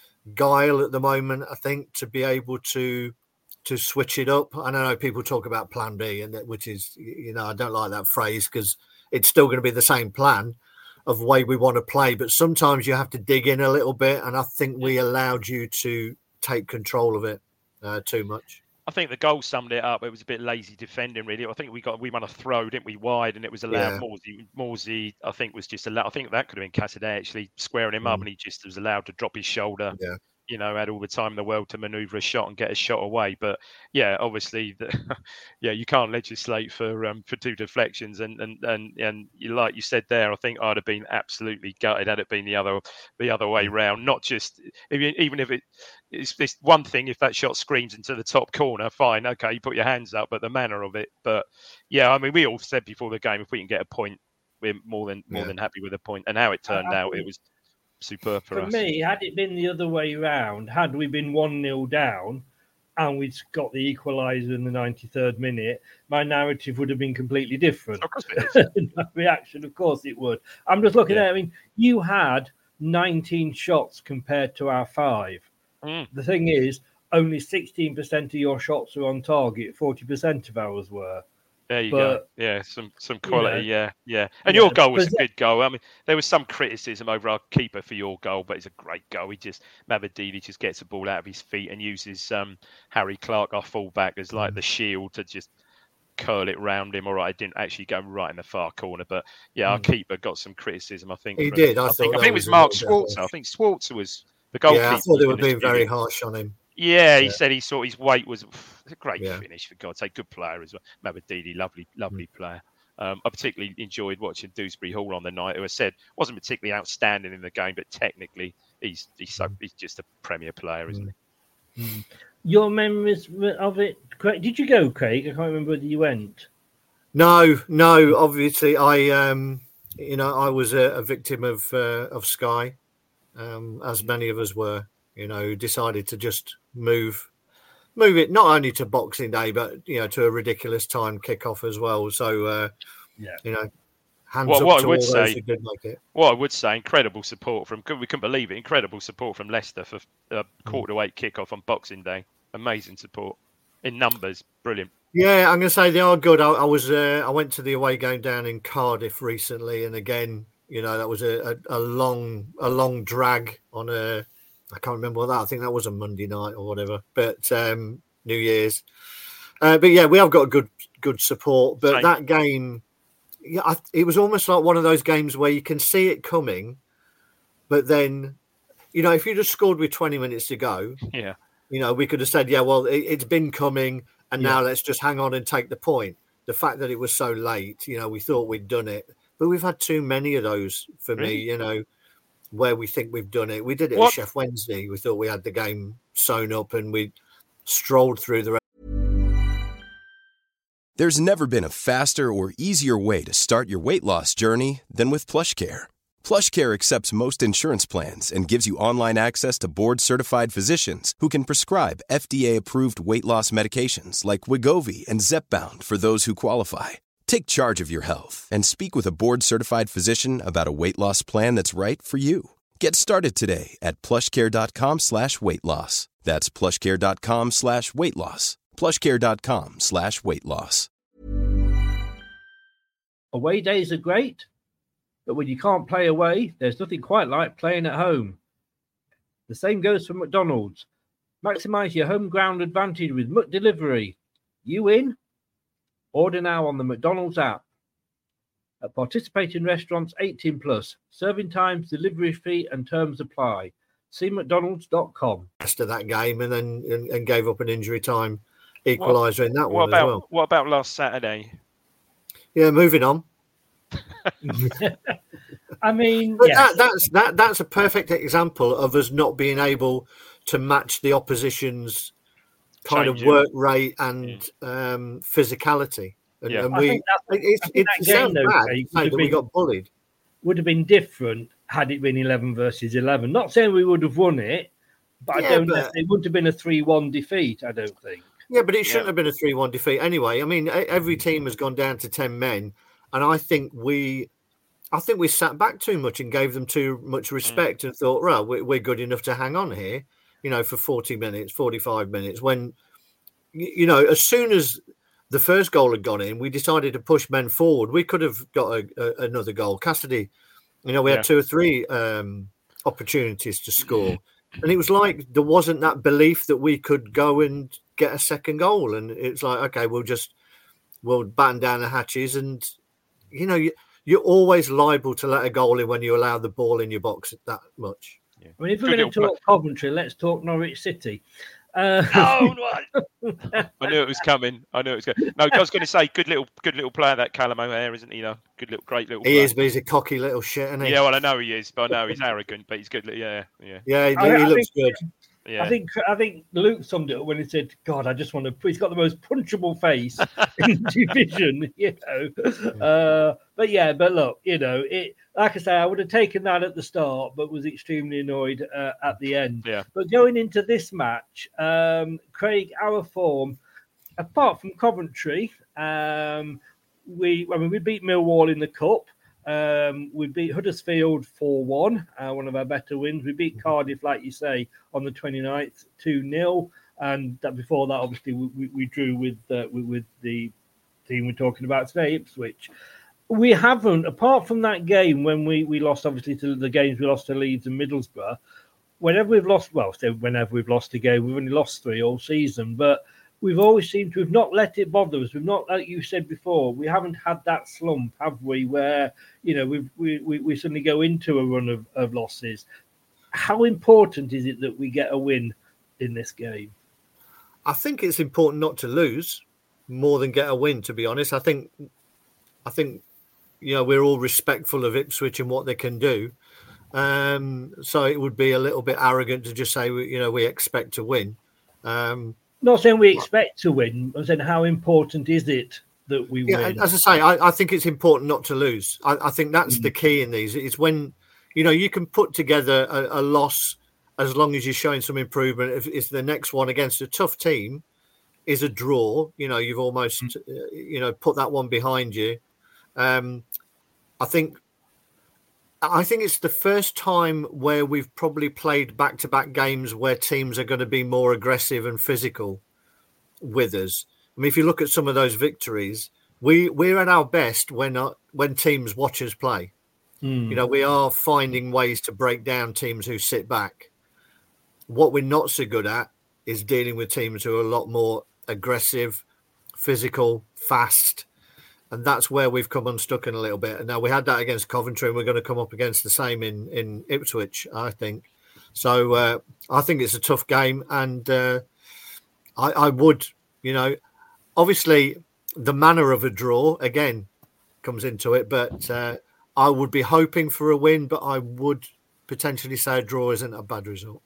guile at the moment, I think, to be able to to switch it up. I know people talk about plan B, and that, which is, you know, I don't like that phrase because it's still going to be the same plan of way we want to play. But sometimes you have to dig in a little bit. And I think we allowed you to take control of it uh, too much. I think the goal summed it up. It was a bit lazy defending, really. I think we got we won a throw, didn't we, wide, and it was allowed. Yeah. Morsey, Morsey, I think, was just allowed. I think that could have been Cassidy actually squaring him mm. up, and he just was allowed to drop his shoulder. Yeah. You know, had all the time in the world to manoeuvre a shot and get a shot away. But yeah, obviously, the, yeah, you can't legislate for um, for two deflections. And and and and you, like you said there, I think I'd have been absolutely gutted had it been the other the other way round. Not just if, even if it it's, it's one thing if that shot screams into the top corner, fine, okay, you put your hands up, but the manner of it. But yeah, I mean, we all said before the game if we can get a point, we're more than more yeah. than happy with a point. And how it turned out, it was superb for, for us. me, had it been the other way round, had we been one nil down and we'd got the equaliser in the ninety-third minute, my narrative would have been completely different. Of course it is. My reaction, of course it would. I'm just looking yeah. at it. I mean, you had nineteen shots compared to our five. Mm. The thing is, only sixteen percent of your shots are on target, forty percent of ours were. There you but, go. Yeah, some some quality. You know, yeah, yeah. And yeah, your goal was a that, good goal. I mean, there was some criticism over our keeper for your goal, but it's a great goal. He just Mavididi just gets the ball out of his feet and uses um, Harry Clark, our fullback, as like the shield to just curl it round him. All right, it didn't actually go right in the far corner, but yeah, our mm. keeper got some criticism. I think he from, did. I, I think, I think it was was Mark Schwarzer. I think Schwarzer was the goalkeeper. Yeah, I thought they were being very harsh on him. Yeah, he yeah. said he saw his weight was a great yeah. finish, for God's sake. Good player as well. Mavididi, lovely, lovely mm. player. Um, I particularly enjoyed watching Dewsbury Hall on the night, who I said wasn't particularly outstanding in the game, but technically he's he's, so, he's just a premier player, isn't mm. he? Mm. Your memories of it, Craig? Did you go, Craig? I can't remember whether you went. No, no. Obviously, I, um, you know, I was a, a victim of uh, of Sky, um, as many of us were. You know, decided to just move, move it not only to Boxing Day, but you know, to a ridiculous time kickoff as well. So, uh, yeah, you know, hands Well, up what I to would all say- those who did make it. What I would say, incredible support from, we couldn't believe it, incredible support from Leicester for a quarter to eight kickoff on Boxing Day. Amazing support in numbers, brilliant. Yeah, I'm going to say they are good. I, I was, uh, I went to the away game down in Cardiff recently, and again, you know, that was a, a, a long, a long drag on a. I can't remember what that. I think that was a Monday night or whatever, but um, New Year's. Uh, but yeah, we have got good, good support. But Same. that game, yeah, I, it was almost like one of those games where you can see it coming, but then, you know, if you just scored with twenty minutes to go, Yeah. you know, we could have said, yeah, well, it, it's been coming, and Yeah. now let's just hang on and take the point. The fact that it was so late, you know, we thought we'd done it, but we've had too many of those for me, Really? you know, where we think we've done it. We did it What? at Chef Wednesday. We thought we had the game sewn up, and we strolled through the. There's never been a faster or easier way to start your weight loss journey than with PlushCare. PlushCare accepts most insurance plans and gives you online access to board-certified physicians who can prescribe F D A-approved weight loss medications like Wegovy and Zepbound for those who qualify. Take charge of your health and speak with a board-certified physician about a weight loss plan that's right for you. Get started today at plushcare.com slash weight loss. That's plushcare.com slash weight loss. plushcare.com slash weight loss. Away days are great, but when you can't play away, there's nothing quite like playing at home. The same goes for McDonald's. Maximise your home ground advantage with McDelivery. You in? Order now on the McDonald's app. At participating restaurants, eighteen plus. Serving times, delivery fee and terms apply. See mcdonalds dot com. Rest of that game, and then and, and gave up an injury time equaliser in that What one about as well. what about last Saturday? Yeah, moving on. I mean, But yes. that, that's that that's a perfect example of us not being able to match the opposition's kind Changing. of work rate and um, physicality. And, Yeah. and I we, think that- it, it's- I think it that game, sounds though, bad Craig, to say would that have we been- got bullied. would have been different had it been eleven versus eleven. Not saying we would have won it, but I Yeah, don't. but- It wouldn't have been a three-one defeat. I don't think. Yeah, but it shouldn't Yeah. have been a three-one defeat anyway. I mean, e- every team has gone down to ten men, and I think we, I think we sat back too much and gave them too much respect and thought, well, we- we're good enough to hang on here, you know, for forty minutes, forty-five minutes. When, y- you know, as soon as the first goal had gone in, we decided to push men forward. We could have got a, a, another goal. Cassidy, you know, we Yeah. had two or three um, opportunities to score. And it was like there wasn't that belief that we could go and get a second goal. And it's like, okay, we'll just we'll batten down the hatches. And, you know, you, you're always liable to let a goal in when you allow the ball in your box that much. I mean, if we're Good going to little talk Coventry, let's talk Norwich City. Uh, Oh, no. I knew it was coming. I knew it was coming. No, I was going to say, good little, good little player that Callum O'Hare, isn't he? You know, good little, great little. He player. is, but he's a cocky little shit, isn't he? Yeah, well, I know he is, but I know he's arrogant, but he's good. Yeah, yeah, Yeah, he, I- he I looks think- good. yeah. I think I think Luke summed it up when he said, "God, I just want to." He's got the most punchable face in division, you know. Uh, but yeah, but look, you know, it. Like I say, I would have taken that at the start, but was extremely annoyed uh, at the end. Yeah. But going into this match, um, Craig, our form, apart from Coventry, um, we I mean we beat Millwall in the cup. Um, we beat Huddersfield four one, uh, one of our better wins. We beat Cardiff, like you say, on the twenty-ninth, two nil. And that, before that, obviously, we, we, we drew with, uh, with with the team we're talking about today, Ipswich. We haven't, apart from that game when we, we lost, obviously, to the games we lost to Leeds and Middlesbrough, whenever we've lost, well, so whenever we've lost a game, we've only lost three all season, but we've always seemed to have not let it bother us. We've not, like you said before, we haven't had that slump, have we, where, you know, we've, we, we, we suddenly go into a run of, of losses. How important is it that we get a win in this game? I think it's important not to lose more than get a win, to be honest. I think, I think, you know, we're all respectful of Ipswich and what they can do. Um, so it would be a little bit arrogant to just say, you know, we expect to win. Um, Not saying we expect to win, I'm saying how important is it that we yeah, win. As I say, I, I think it's important not to lose. I, I think that's Mm. the key in these. It's when, you know, you can put together a, a loss as long as you're showing some improvement. If it's the next one against a tough team is a draw, you know, you've almost, Mm. uh, you know, put that one behind you. Um, I think, I think it's the first time where we've probably played back-to-back games where teams are going to be more aggressive and physical with us. I mean, if you look at some of those victories, we we're at our best when uh, when teams watch us play. Mm. You know, we are finding ways to break down teams who sit back. What we're not so good at is dealing with teams who are a lot more aggressive, physical, fast. And that's where we've come unstuck in a little bit. And now we had that against Coventry, and we're going to come up against the same in, in Ipswich, I think. So uh, I think it's a tough game. And uh, I, I would, you know, obviously the manner of a draw, again, comes into it. But uh, I would be hoping for a win, but I would potentially say a draw isn't a bad result.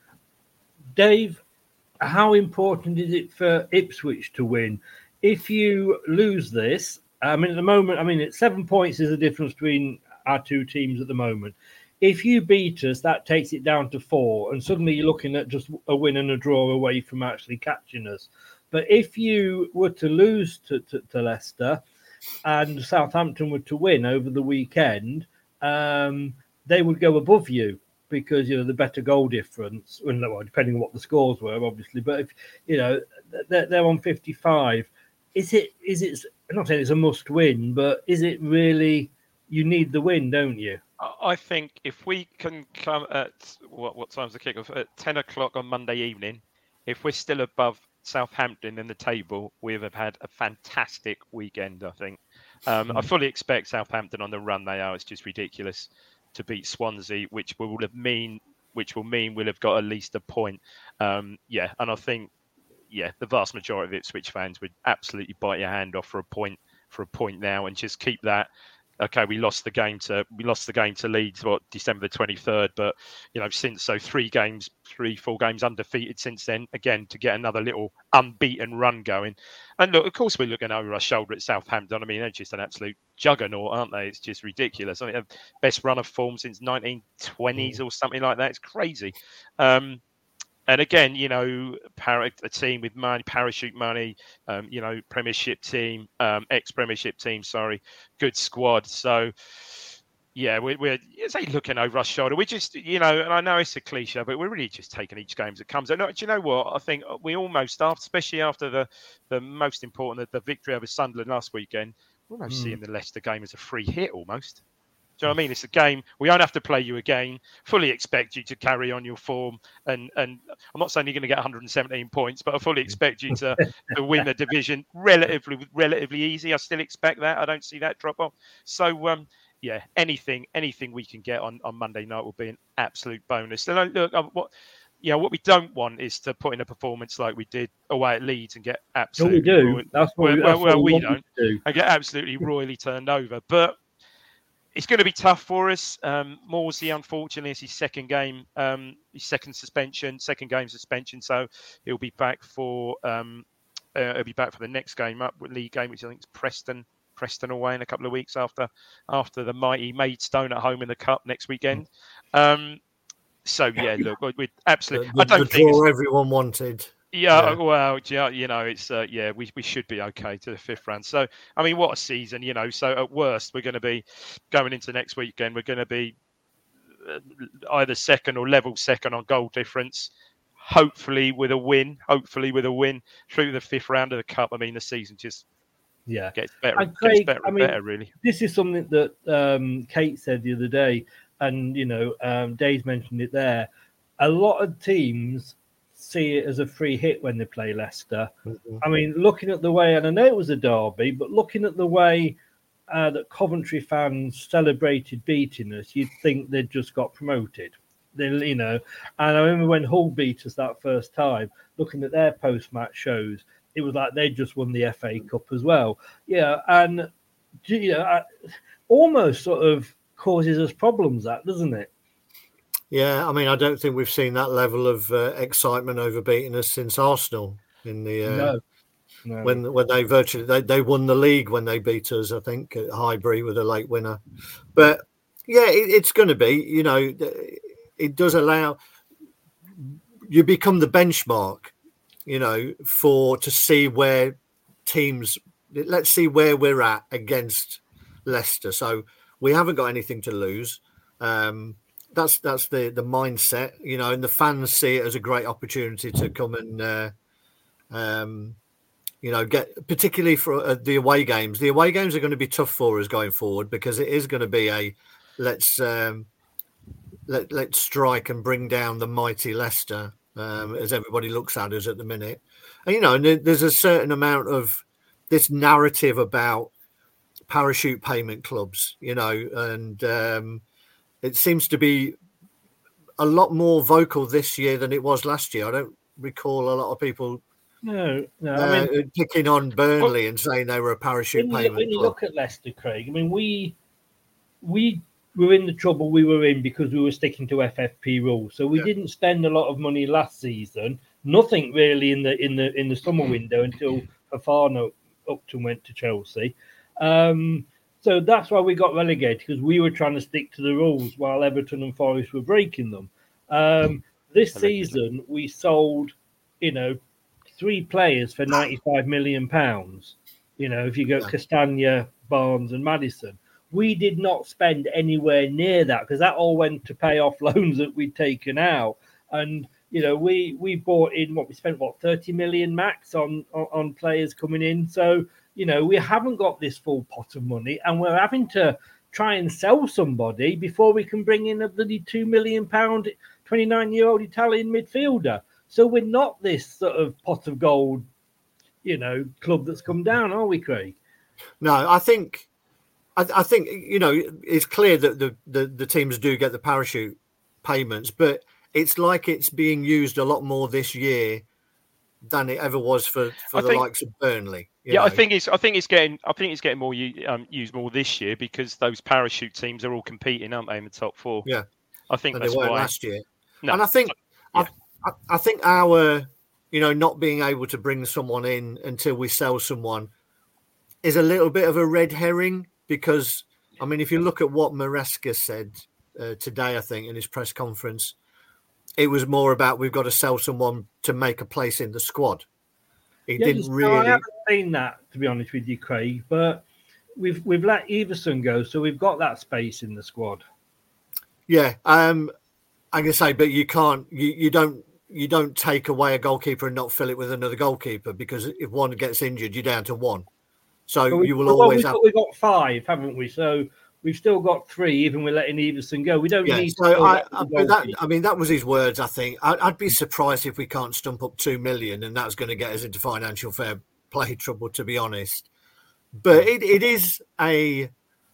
Dave, how important is it for Ipswich to win? If you lose this, I mean, at the moment, I mean, it's seven points is the difference between our two teams at the moment. If you beat us, that takes it down to four, and suddenly you're looking at just a win and a draw away from actually catching us. But if you were to lose to, to, to Leicester and Southampton were to win over the weekend, um, they would go above you because, you know, the better goal difference, well, depending on what the scores were, obviously. But, if you know, they're, they're on fifty-five. Is it, is it, I'm not saying it's a must win, but is it really, you need the win, don't you? I think if we can come at, what, what time's the kickoff? At ten o'clock on Monday evening, if we're still above Southampton in the table, we have had a fantastic weekend, I think. Um, mm. I fully expect Southampton on the run they are. It's just ridiculous to beat Swansea, which will have mean, which will mean we'll have got at least a point. Um, yeah, and I think, yeah, the vast majority of Ipswich fans would absolutely bite your hand off for a point, for a point now, and just keep that. Okay, we lost the game to we lost the game to Leeds, what, December the twenty-third, but you know, since so three games, three four games undefeated since then. Again, to get another little unbeaten run going, and look, of course, we're looking over our shoulder at Southampton. I mean, they're just an absolute juggernaut, aren't they? It's just ridiculous. I mean, the best run of form since nineteen twenties or something like that. It's crazy. Um, And again, you know, a team with money, parachute money, um, you know, Premiership team, um, ex-Premiership team, sorry, good squad. So, yeah, we're, we're say looking over our shoulder. We just, you know, and I know it's a cliche, but we're really just taking each game as it comes. And do you know what? I think we almost, after, especially after the, the most important, the victory over Sunderland last weekend, we're almost mm. seeing the Leicester game as a free hit almost. Do you know what I mean? It's a game. We don't have to play you again. Fully expect you to carry on your form. And and I'm not saying you're going to get one hundred seventeen points, but I fully expect you to, to win the division relatively relatively easy. I still expect that. I don't see that drop off. So, um, yeah, anything anything we can get on, on Monday night will be an absolute bonus. So, look, what you know, what we don't want is to put in a performance like we did away at Leeds and get absolutely. No, we do. Royally, that's what, well, that's well, what well we, we don't. do. And get absolutely royally turned over. But it's going to be tough for us. Um, Morsey, unfortunately, it's his second game, um, his second suspension, second game suspension. So he'll be back for um, uh, he'll be back for the next game up, league game, which I think is Preston, Preston away in a couple of weeks after after the mighty Maidstone at home in the cup next weekend. Um, so yeah, look, we're absolutely. The, the, I don't the think draw everyone wanted. Yeah, yeah, well, you know, it's uh, yeah, we we should be okay to the fifth round. So, I mean, what a season, you know. So at worst, we're going to be going into next weekend. We're going to be either second or level second on goal difference. Hopefully with a win. Hopefully with a win through the fifth round of the cup. I mean, the season just yeah gets better, and Craig, gets better I and mean, better. Really, this is something that um, Kate said the other day, and you know, um, Dave's mentioned it there. A lot of teams see it as a free hit when they play Leicester. Mm-hmm. I mean, looking at the way, and I know it was a derby, but looking at the way uh, that Coventry fans celebrated beating us, you'd think they'd just got promoted. They, you know, and I remember when Hull beat us that first time, looking at their post-match shows, it was like they just won the F A Cup as well. Yeah, and you know, almost sort of causes us problems, that doesn't it? Yeah, I mean, I don't think we've seen that level of uh, excitement over beating us since Arsenal in the uh, no. No. when when they virtually they, they won the league when they beat us, I think, at Highbury with a late winner. But yeah, it, it's going to be, you know, it does allow you become the benchmark, you know, for to see where teams. Let's see where we're at against Leicester. So we haven't got anything to lose. Um, that's that's the the mindset, you know, and the fans see it as a great opportunity to come and. Uh, um, You know, get particularly for uh, the away games. The away games are going to be tough for us going forward because it is going to be a let's um, let let's strike and bring down the mighty Leicester um, as everybody looks at us at the minute. And, you know, and there's a certain amount of this narrative about parachute payment clubs, you know, and um, it seems to be a lot more vocal this year than it was last year. I don't recall a lot of people. No, no. Uh, I mean, picking on Burnley and saying they were a parachute when you, payment when you club. look at Leicester, Craig, I mean, we we were in the trouble we were in because we were sticking to F F P rules. So we Yeah. didn't spend a lot of money last season. Nothing really in the in the in the summer window until Fafana Upton went to Chelsea. Um, so that's why we got relegated, because we were trying to stick to the rules while Everton and Forest were breaking them. Um, this season we sold, you know, three players for ninety-five million pounds. You know, if you go Yeah. Castagna, Barnes, and Maddison, we did not spend anywhere near that because that all went to pay off loans that we'd taken out. And you know, we we bought in what we spent what thirty million max on, on on players coming in. So you know, we haven't got this full pot of money, and we're having to try and sell somebody before we can bring in a bloody two million pound twenty-nine year old Italian midfielder. So we're not this sort of pot of gold, you know, club that's come down, are we, Craig? No, I think, I, I think you know, it's clear that the, the the teams do get the parachute payments, but it's like it's being used a lot more this year than it ever was for, for I the think- likes of Burnley. you Yeah, I know. think it's I think it's getting I think it's getting more u- um, used more this year because those parachute teams are all competing, aren't they, in the top four? Yeah, I think and they that's weren't why. last year. No, And I think, yeah. I, I think our, you know, not being able to bring someone in until we sell someone is a little bit of a red herring because, I mean, if you look at what Maresca said uh, today, I think in his press conference, it was more about we've got to sell someone to make a place in the squad. He Yeah, didn't no, I really. haven't seen that, to be honest with you, Craig. But we've we've let Everson go, so we've got that space in the squad. Yeah, um, I can say, but you can't. You, you don't. You don't take away a goalkeeper and not fill it with another goalkeeper because if one gets injured, you're down to one. So But we, you will well, always we've, have. got, we've got five, haven't we? So we've still got three, even we're letting Everson go. We don't Yeah, need to so fill I, that I, with but that, goalkeeper. I mean, that was his words. I think I'd, I'd be surprised if we can't stump up two million, and that's going to get us into financial fair play trouble, to be honest. But it, it is a,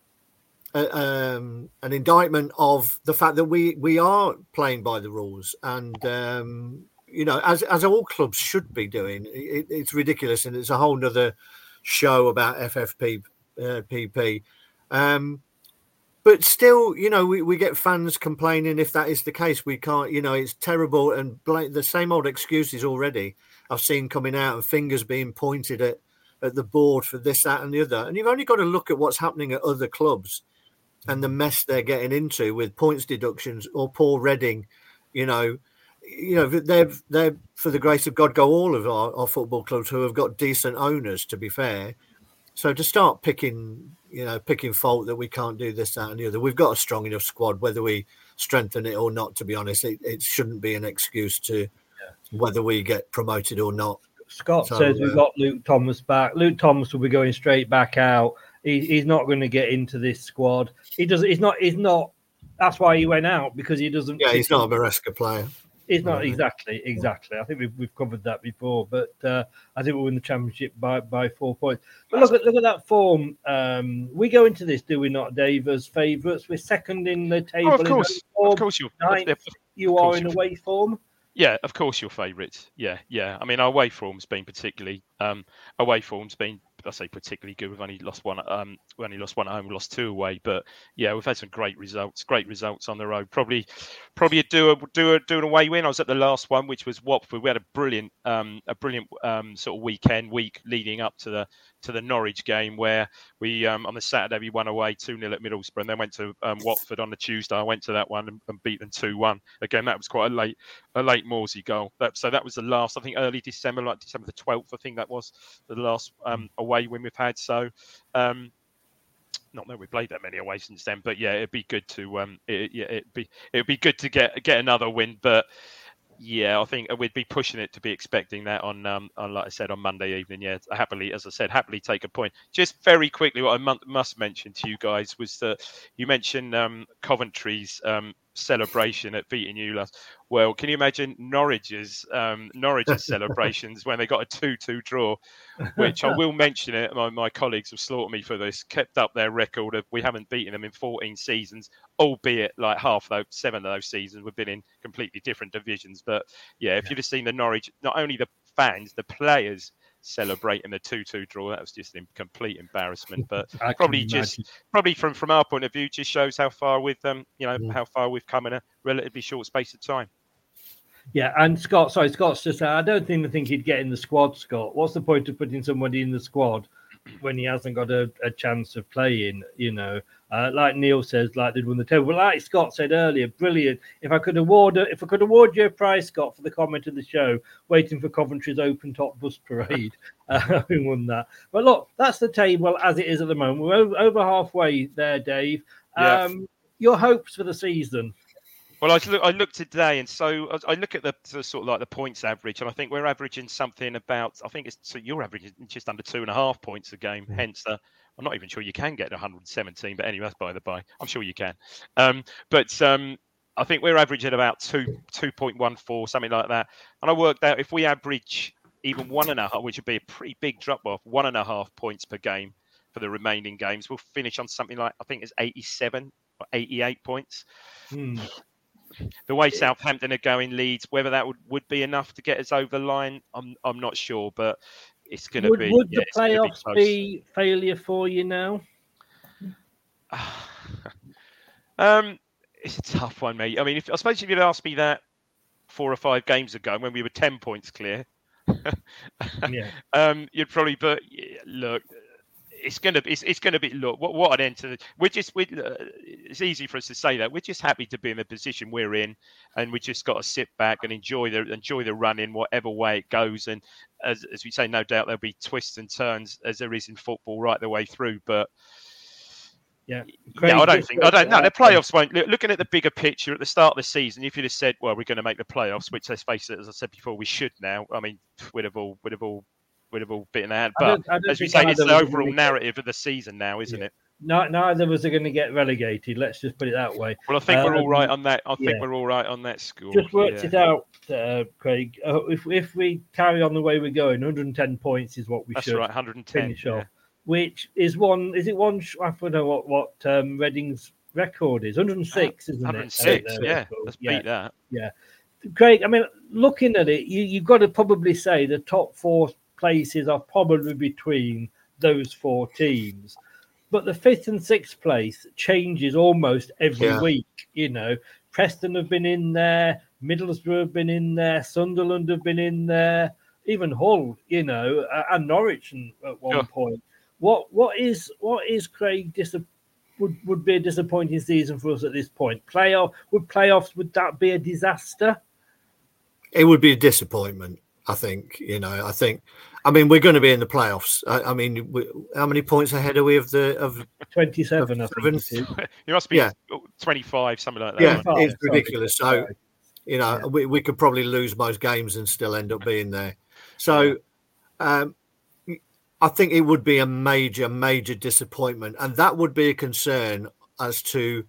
a um, an indictment of the fact that we we are playing by the rules, and um, you know, as as all clubs should be doing. It, it's ridiculous, and it's a whole nother show about F F P uh, P P. Um, But still, you know, we, we get fans complaining if that is the case. We can't, you know, it's terrible. And bl- the same old excuses already I've seen coming out and fingers being pointed at, at the board for this, that and the other. And you've only got to look at what's happening at other clubs and the mess they're getting into with points deductions or poor Reading, you know. You know, they're, they're, for the grace of God, go all of our, our football clubs who have got decent owners, to be fair. So to start picking, you know, picking fault that we can't do this, that, and the other, we've got a strong enough squad, whether we strengthen it or not. To be honest, it, it shouldn't be an excuse to yeah. whether we get promoted or not. Scott so, says uh, we've got Luke Thomas back. Luke Thomas will be going straight back out. He, he's not going to get into this squad. He does. He's not. He's not. That's why he went out, because he doesn't. Yeah, he's not a Maresca player. It's not exactly, exactly. I think we've we've covered that before, but uh, I think we win the championship by, by four points. But look at look at that form. Um, we go into this, do we not, Dave, as favourites? We're second in the table. Oh, of course, form, of course, you're. ninth. Of You course are in you're- away form. Yeah, of course, your favourites. Yeah, yeah. I mean, our away form's been particularly um, away form's been I say particularly good. We've only lost one. Um, we only lost one at home. We lost two away. But yeah, we've had some great results. Great results on the road. Probably, probably a do a do a do an away win. I was at the last one, which was Watford. We had a brilliant, um, a brilliant um, sort of weekend week leading up to the to the Norwich game, where we um, on the Saturday we won away two nil at Middlesbrough, and then went to um, Watford on the Tuesday. I went to that one and, and beat them two one. Again, that was quite a late a late Morsey goal. That, so that was the last, I think, early December, like December the twelfth. I think that was the last um, away win we've had. So. Um, Not that we played that many away since then, but yeah, it'd be good to um, it, yeah, it'd be it'd be good to get get another win. But yeah, I think we'd be pushing it to be expecting that on um, on like I said on Monday evening. Yeah, happily, as I said, happily take a point. Just very quickly, what I mu- must mention to you guys was that you mentioned um, Coventry's um, celebration at Vita Newlands. Well, can you imagine Norwich's um, Norwich's celebrations when they got a two two draw, which I will mention it. My, my colleagues will slaughter me for this. Kept up their record of we haven't beaten them in fourteen seasons, albeit like half of those, seven of those seasons we've been in completely different divisions. But yeah, if yeah. you'd have seen the Norwich, not only the fans, the players celebrating the two two draw, that was just a complete embarrassment. But probably just probably from from our point of view, just shows how far with them, um, you know, mm. how far we've come in a relatively short space of time. Yeah, and Scott, sorry, Scott's just said, I don't even think he'd get in the squad, Scott. What's the point of putting somebody in the squad when he hasn't got a, a chance of playing, you know? Uh, like Neil says, like they'd won the table. Well, like Scott said earlier, brilliant. If I could award if I could award you a prize, Scott, for the comment of the show, waiting for Coventry's open top bus parade, uh, having won that. But look, that's the table as it is at the moment. We're over, over halfway there, Dave. Um, yeah. Your hopes for the season? Well, I look. I looked today, and so I look at the, the sort of like the points average, and I think we're averaging something about. I think it's so you're averaging just under two and a half points a game. Mm. Hence, the, I'm not even sure you can get to one hundred seventeen, but anyway, that's by the by. I'm sure you can. Um, but um, I think we're averaging about two two point one four, something like that. And I worked out if we average even one and a half, which would be a pretty big drop off, one and a half points per game for the remaining games, we'll finish on something like I think it's eighty-seven or eighty-eight points. Mm. The way Southampton are going, Leeds, whether that would, would be enough to get us over the line, I'm I'm not sure, but it's going to be. Would yeah, the playoffs be, be failure for you now? um, it's a tough one, mate. I mean, if, I suppose if you'd asked me that four or five games ago when we were ten points clear, yeah, um, you'd probably. But yeah, look. It's gonna be. It's, it's gonna be. Look, what, what an end to the. We're just. We. Uh, it's easy for us to say that. We're just happy to be in the position we're in, and we just got to sit back and enjoy the enjoy the run in whatever way it goes. And as as we say, no doubt there'll be twists and turns as there is in football right the way through. But yeah, yeah I don't think. I don't. No, the playoffs won't. Looking at the bigger picture at the start of the season, if you'd have said, "Well, we're going to make the playoffs," which let's face it, as I said before, we should now. I mean, we'd have all. Would have all. Would have all bitten out. But I don't, I don't as we say, it's the overall narrative get... of the season now, isn't yeah. it? No, neither of us are going to get relegated. Let's just put it that way. Well, I think um, we're all right on that. I think yeah. we're all right on that score. Just worked yeah. it out, uh, Craig. Uh, if if we carry on the way we're going, one hundred ten points is what we That's should right, one hundred ten, finish yeah. off. Which is one? Is it one? I don't know what what um, Reading's record is. one hundred six, isn't it? one hundred six, uh, yeah. Let's yeah. beat that. Yeah, Craig. I mean, looking at it, you you've got to probably say the top four places are probably between those four teams, but the fifth and sixth place changes almost every yeah. week. You know, Preston have been in there, Middlesbrough have been in there, Sunderland have been in there, even Hull, you know, and Norwich at one sure. point. What what is what is Craig dis- would would be a disappointing season for us at this point? Playoff would playoffs would that be a disaster? It would be a disappointment. I think, you know, I think, I mean, we're going to be in the playoffs. I, I mean, we, how many points ahead are we of the, of twenty-seven, of I think it is. You must be yeah. twenty-five, something like that. Yeah, it's ridiculous. So, you know, yeah. we, we could probably lose most games and still end up being there. So, um, I think it would be a major, major disappointment. And that would be a concern as to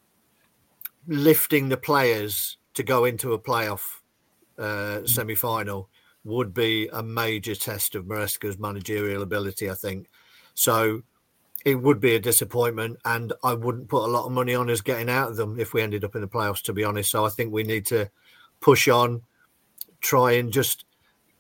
lifting the players to go into a playoff uh, semi-final. Would be a major test of Maresca's managerial ability, I think. So it would be a disappointment, and I wouldn't put a lot of money on us getting out of them if we ended up in the playoffs, to be honest. So I think we need to push on, try and just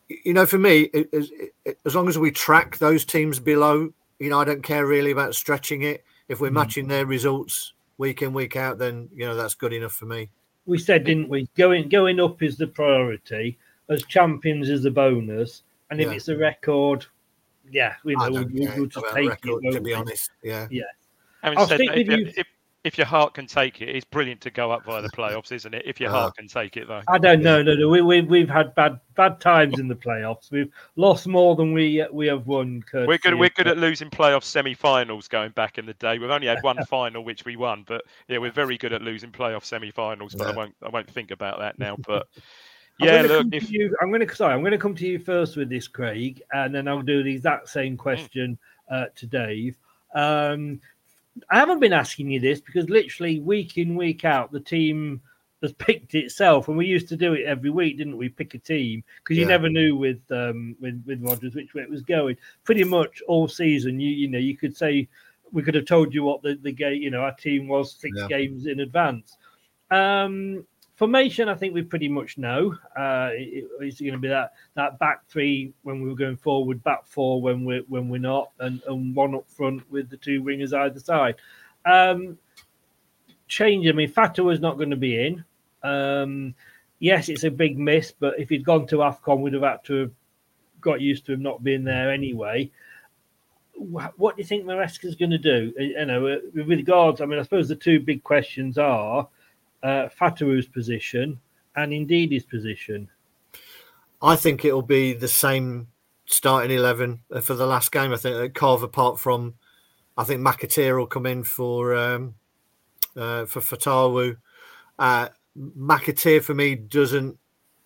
you know, for me, it, it, it, as long as we track those teams below, you know, I don't care really about stretching it. If we're mm. matching their results week in, week out, then, you know, that's good enough for me. We said, didn't we? Going going up is the priority. As champions is the bonus. And if yeah. it's a record, yeah, we know, we'll, we'll just take record, it. To be honest, yeah. Yeah. Having said that, if, you... if, if your heart can take it, it's brilliant to go up via the playoffs, isn't it? If your uh, heart can take it, though. I don't know. No, no. We, we, we've had bad bad times in the playoffs. We've lost more than we we have won. We're good. We're good at losing playoff semi-finals going back in the day. We've only had one final, which we won. But yeah, we're very good at losing playoff semi-finals. But yeah. I won't. I won't think about that now. But yeah, look. If you, I'm going to sorry, I'm going to come to you first with this, Craig, and then I'll do the exact same question mm. uh, to Dave. Um, I haven't been asking you this because literally week in, week out, the team has picked itself, and we used to do it every week, didn't we? Pick a team because you yeah. never knew with um, with with Rodgers which way it was going. Pretty much all season, you you know, you could say we could have told you what the the game, you know, our team was six yeah. games in advance. Um, Formation, I think we pretty much know. Uh, it, it's going to be that, that back three when we were going forward, back four when we're when we're not, and, and one up front with the two wingers either side. Um, change. I mean, Fatawa's not going to be in. Um, yes, it's a big miss, but if he'd gone to AFCON, we'd have had to have got used to him not being there anyway. What do you think Maresca's going to do? You know, with regards, I mean, I suppose the two big questions are. Uh, Fatahou's position and indeed his position. I think it'll be the same starting eleven for the last game. I think that carve apart from, I think McAteer will come in for um, uh, for Fatawu. Uh, McAteer for me doesn't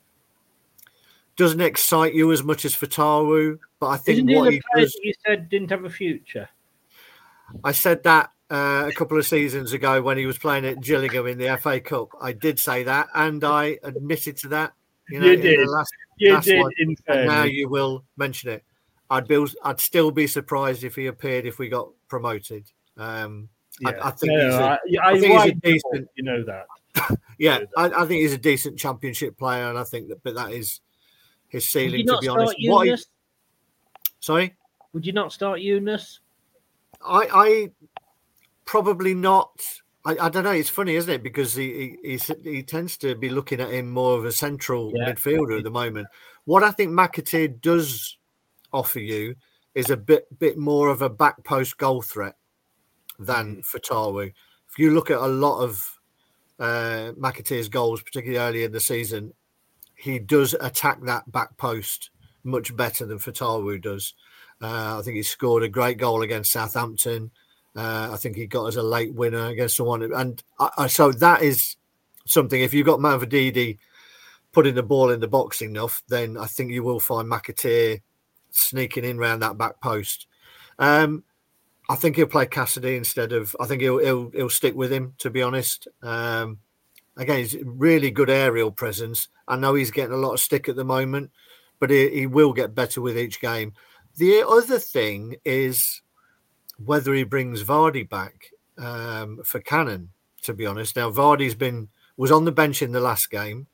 doesn't excite you as much as Fatawu, but I think Isn't what he, he does, you said didn't have a future. I said that. Uh, a couple of seasons ago when he was playing at Gillingham in the F A Cup. I did say that, and I admitted to that. You, know, you did. In the last, you last did. One, in and now you will mention it. I'd be, I'd still be surprised if he appeared if we got promoted. Um, yeah. I, I think no, he's a, I, I, I think he's a decent. You know that. yeah, know that. I, I think he's a decent championship player, and I think that, but that is his ceiling. To be honest, what he, sorry, would you not start Yunus? I. I Probably not. I, I don't know. It's funny, isn't it? Because he, he he he tends to be looking at him more of a central yeah. midfielder at the moment. What I think McAteer does offer you is a bit bit more of a back post goal threat than mm. Fatawu. If you look at a lot of uh, McAteer's goals, particularly early in the season, he does attack that back post much better than Fatawu does. Uh, I think he scored a great goal against Southampton. Uh, I think he got as a late winner against someone. And I, I, so that is something, if you've got Mavididi putting the ball in the box enough, then I think you will find McAteer sneaking in around that back post. Um, I think he'll play Cassidy instead of, I think he'll he'll, he'll stick with him, to be honest. Um, again, he's really good aerial presence. I know he's getting a lot of stick at the moment, but he, he will get better with each game. The other thing is whether he brings Vardy back um, for Cannon, to be honest. Now, Vardy's been was on the bench in the last game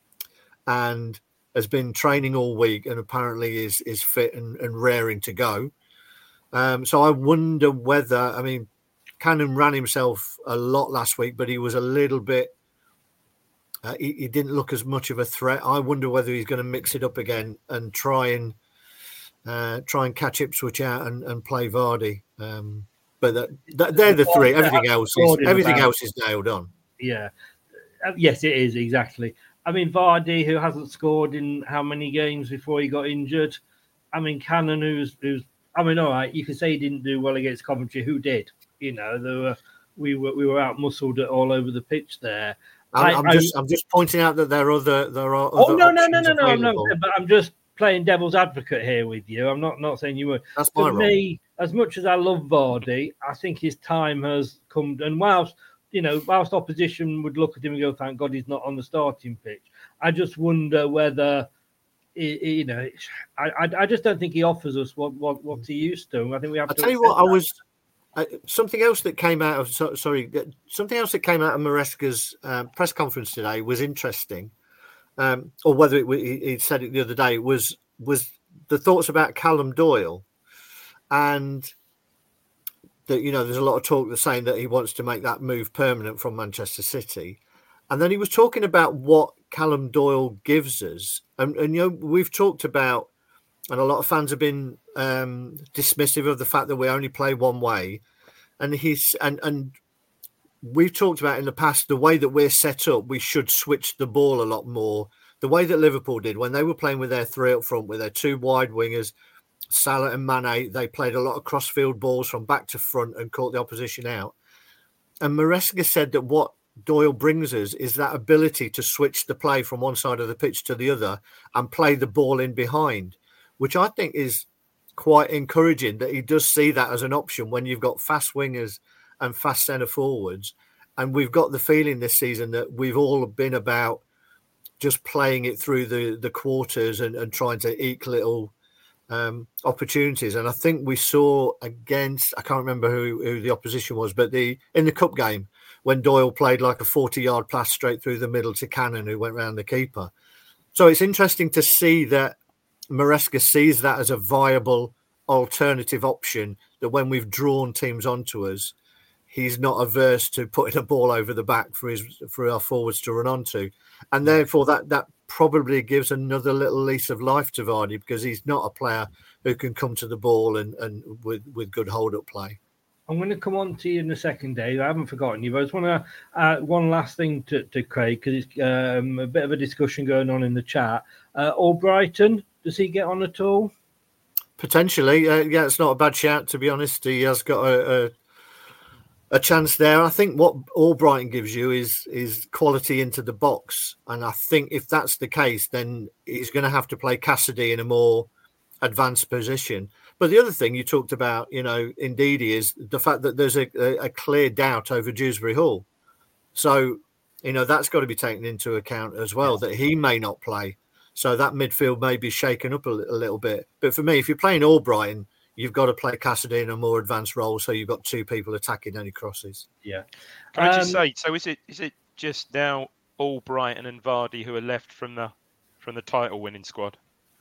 and has been training all week and apparently is is fit and, and raring to go. Um, so I wonder whether, I mean, Cannon ran himself a lot last week, but he was a little bit, uh, he, he didn't look as much of a threat. I wonder whether he's going to mix it up again and try and Uh, try and catch Ipswich out and, and play Vardy, um, but that, that, they're the three. Everything else is everything else is nailed on. Yeah, uh, yes, it is exactly. I mean, Vardy, who hasn't scored in how many games before he got injured. I mean, Cannon, who's who's. I mean, all right, you could say he didn't do well against Coventry. Who did? You know, there were we were we were out muscled all over the pitch there. I'm, I, I'm just I, I'm just pointing out that there are other there are. Oh other no no no no no! available. I'm not, but I'm just playing devil's advocate here with you. I'm not not saying you were. That's my For me, as much as I love Vardy, I think his time has come. And whilst you know, whilst opposition would look at him and go, "Thank God he's not on the starting pitch," I just wonder whether, you know, I I, I just don't think he offers us what what what he used to. I think we have. I to tell you what, that. I was uh, something else that came out of so, sorry something else that came out of Maresca's uh, press conference today was interesting. Um, or whether it, he, he said it the other day, was was the thoughts about Callum Doyle, and that, you know, there's a lot of talk that's saying that he wants to make that move permanent from Manchester City. And then he was talking about what Callum Doyle gives us. And, and you know, we've talked about, and a lot of fans have been um, dismissive of the fact that we only play one way. And he's and and we've talked about in the past the way that we're set up, we should switch the ball a lot more. The way that Liverpool did when they were playing with their three up front, with their two wide wingers, Salah and Mane, they played a lot of cross-field balls from back to front and caught the opposition out. And Maresca said that what Doyle brings us is that ability to switch the play from one side of the pitch to the other and play the ball in behind, which I think is quite encouraging, that he does see that as an option when you've got fast wingers and fast centre forwards. And we've got the feeling this season that we've all been about just playing it through the, the quarters and, and trying to eke little um, opportunities. And I think we saw against, I can't remember who, who the opposition was, but the in the cup game when Doyle played like a forty-yard pass straight through the middle to Cannon, who went round the keeper. So it's interesting to see that Maresca sees that as a viable alternative option, that when we've drawn teams onto us, he's not averse to putting a ball over the back for his for our forwards to run onto. And therefore that that probably gives another little lease of life to Vardy, because he's not a player who can come to the ball and, and with, with good hold-up play. I'm going to come on to you in a second, Dave. I haven't forgotten you, but I just want to add one last thing to, to Craig, because it's um, a bit of a discussion going on in the chat. Uh, Albrighton, does he get on at all? Potentially. Uh, yeah, it's not a bad shout, to be honest. He has got a, a, a chance there. I think what Albrighton gives you is, is quality into the box. And I think if that's the case, then he's going to have to play Cassidy in a more advanced position. But the other thing you talked about, you know, indeed, is the fact that there's a, a, a clear doubt over Dewsbury Hall. So, you know, that's got to be taken into account as well, that he may not play. So that midfield may be shaken up a, a little bit. But for me, if you're playing Albrighton, you've got to play Cassidy in a more advanced role, so you've got two people attacking any crosses. Yeah. Can I just Um, say, so is it is it just now Albrighton and Vardy who are left from the from the title winning squad?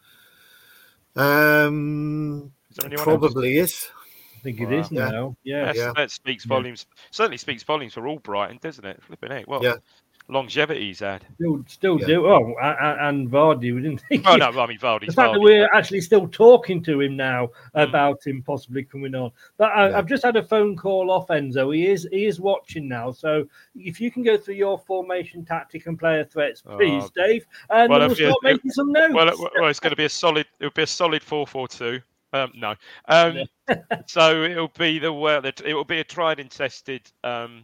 Um, Is there anyone probably else? is. I think it Wow. is now. Yeah. That's, Yeah. That speaks volumes. Certainly speaks volumes for Albrighton, doesn't it? Flipping it. Well, Yeah. longevity he's had. Still, still Yeah. do. Oh, and, and Vardy, we didn't think. Oh no, I mean Vardy's The fact Vardy. that we're actually still talking to him now about him possibly coming on. But I, Yeah. I've just had a phone call off Enzo. He is he is watching now. So if you can go through your formation, tactic, and player threats, please, Oh. Dave, and Well, we'll if you- start making some notes. Well, it- well, it's going to be a solid. It'll be a solid four four two. Um, no. Um, so it'll be the well. It will be a tried and tested um,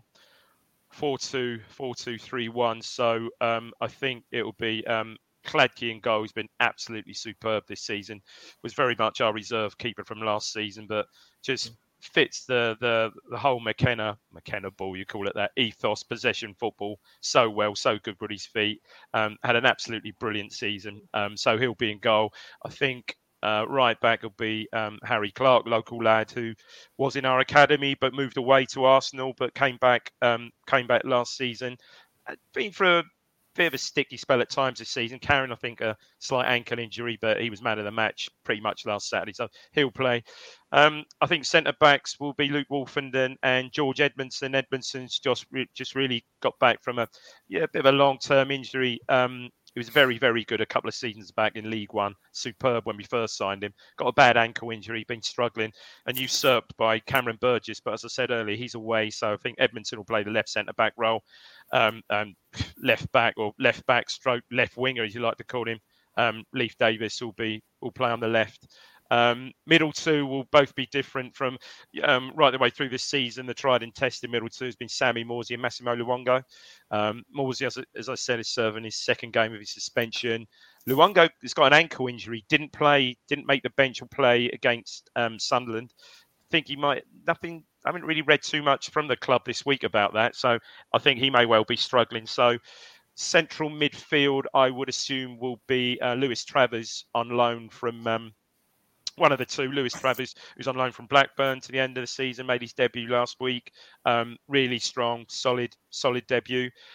four two four two three one. So um, I think it will be um, Kladky in goal. He's been absolutely superb this season. Was very much our reserve keeper from last season, but just fits the the the whole McKenna McKenna ball, you call it that, ethos, possession football so well, so good with his feet. Um, had an absolutely brilliant season. Um, so he'll be in goal. I think. Uh, right back will be um, Harry Clark, local lad who was in our academy but moved away to Arsenal, but came back um, came back last season. Uh, Been through a bit of a sticky spell at times this season. Karen, I think, a slight ankle injury, but he was man of the match pretty much last Saturday, so he'll play. Um, I think centre backs will be Luke Wolfenden and George Edmondson. Edmondson's just re- just really got back from a yeah a bit of a long term injury. Um, He was very, very good a couple of seasons back in League One. Superb when we first signed him. Got a bad ankle injury, been struggling and usurped by Cameron Burgess. But as I said earlier, he's away. So I think Edmondson will play the left centre-back role. Um, and left back or left back stroke left winger, as you like to call him. Um, Leif Davis will be will play on the left. Um, middle two will both be different from um, right the way through this season. The tried and tested middle two has been Sammy Morsey and Massimo Luongo. Um, Morsey, as, as I said, is serving his second game of his suspension. Luongo has got an ankle injury, didn't play, didn't make the bench or play against um, Sunderland. I think he might, nothing, I haven't really read too much from the club this week about that. So I think he may well be struggling. So central midfield, I would assume, will be uh, Lewis Travers on loan from um, one of the two, Lewis Travers, who's on loan from Blackburn to the end of the season, made his debut last week. Um, really strong, solid, solid debut.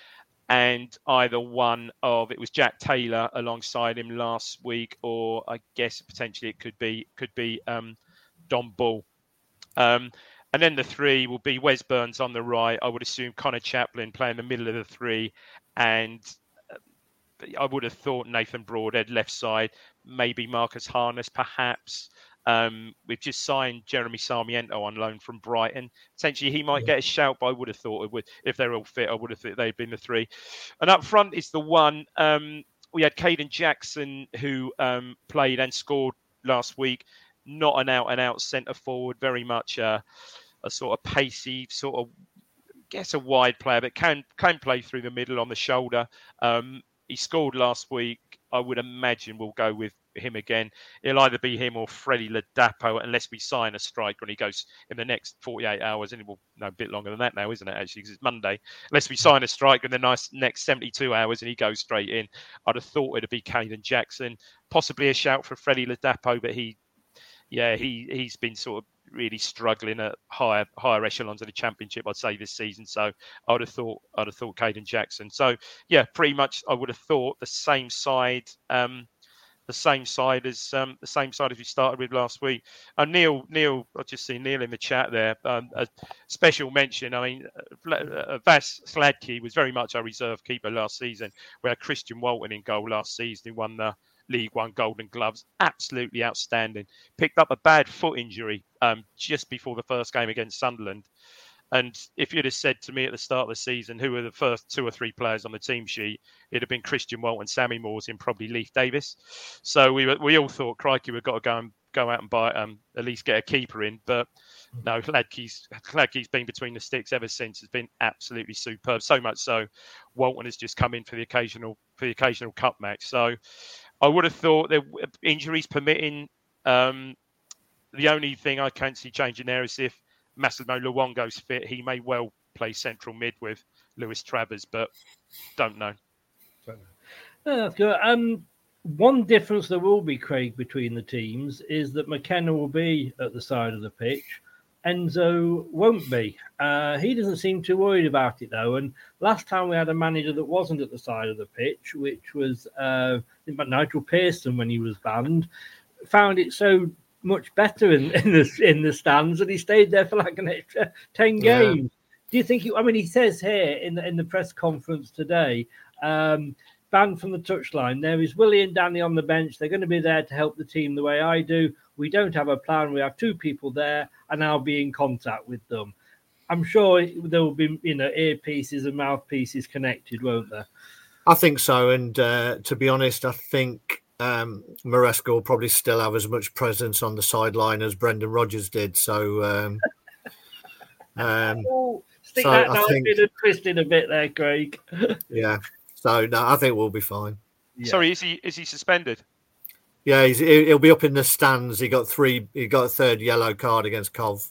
and either one of it was Jack Taylor alongside him last week, or I guess potentially it could be could be um, Don Ball. Um, and then the three will be Wes Burns on the right. I would assume Connor Chaplin playing the middle of the three, and I would have thought Nathan Broadhead left side, maybe Marcus Harness perhaps. Um, we've just signed Jeremy Sarmiento on loan from Brighton. Essentially, he might get a shout, but I would have thought it would, if they're all fit, I would have thought they'd been the three. And up front is the one. Um, we had Caden Jackson, who um, played and scored last week. Not an out-and-out centre forward, very much uh, a sort of pacey, sort of, I guess a wide player, but can can play through the middle on the shoulder. Um, he scored last week. I would imagine we'll go with him again. It'll either be him or Freddie Ladapo, unless we sign a striker and he goes in the next forty-eight hours. And it will no, a bit longer than that now, isn't it, actually, because it's Monday. Unless we sign a striker in the nice next seventy-two hours and he goes straight in. I'd have thought it'd be Caden Jackson. Possibly a shout for Freddie Ladapo, but he, yeah, he, he's been sort of really struggling at higher higher echelons of the Championship, I'd say, this season. So I would have thought I'd have thought Caden Jackson. So yeah, pretty much I would have thought the same side, um, the same side as um, the same side as we started with last week. And Neil, Neil, I just see Neil in the chat there. Um, a special mention. I mean, uh, Vas Sladky was very much our reserve keeper last season. We had Christian Walton in goal last season, who won the League One Golden Gloves. Absolutely outstanding. Picked up a bad foot injury um, just before the first game against Sunderland. And if you'd have said to me at the start of the season who were the first two or three players on the team sheet, it'd have been Christian Walton, Sammy Moores, and probably Leif Davis. So we were, we all thought, crikey, we've got to go and go out and buy um, at least get a keeper in. But no, Hladky's Hladky's been between the sticks ever since. Has been absolutely superb. So much so, Walton has just come in for the occasional for the occasional cup match. So I would have thought that injuries permitting, um, the only thing I can't see changing there is if Massimo Luongo's fit, he may well play central mid with Lewis Travers, but don't know. Oh, that's good. Um, one difference there will be, Craig, between the teams is that McKenna will be at the side of the pitch. Enzo won't be. Uh, he doesn't seem too worried about it, though. And last time we had a manager that wasn't at the side of the pitch, which was uh, Nigel Pearson when he was banned, found it so much better in, in the in the stands that he stayed there for like an extra ten games. Yeah. Do you think? He, I mean, he says here in the in the press conference today, um, banned from the touchline. There is Willie and Danny on the bench. They're going to be there to help the team the way I do. We don't have a plan. We have two people there, and I'll be in contact with them. I'm sure there will be, you know, earpieces and mouthpieces connected, won't there? I think so. And uh, to be honest, I think um, Maresca will probably still have as much presence on the sideline as Brendan Rodgers did. So, um, um, oh, stick so that I knife think, in and twist it a bit there, Craig. yeah. So no, I think we'll be fine. Yeah. Sorry, is he is he suspended? Yeah, he's, he'll be up in the stands. He got three. He got a third yellow card against Cov.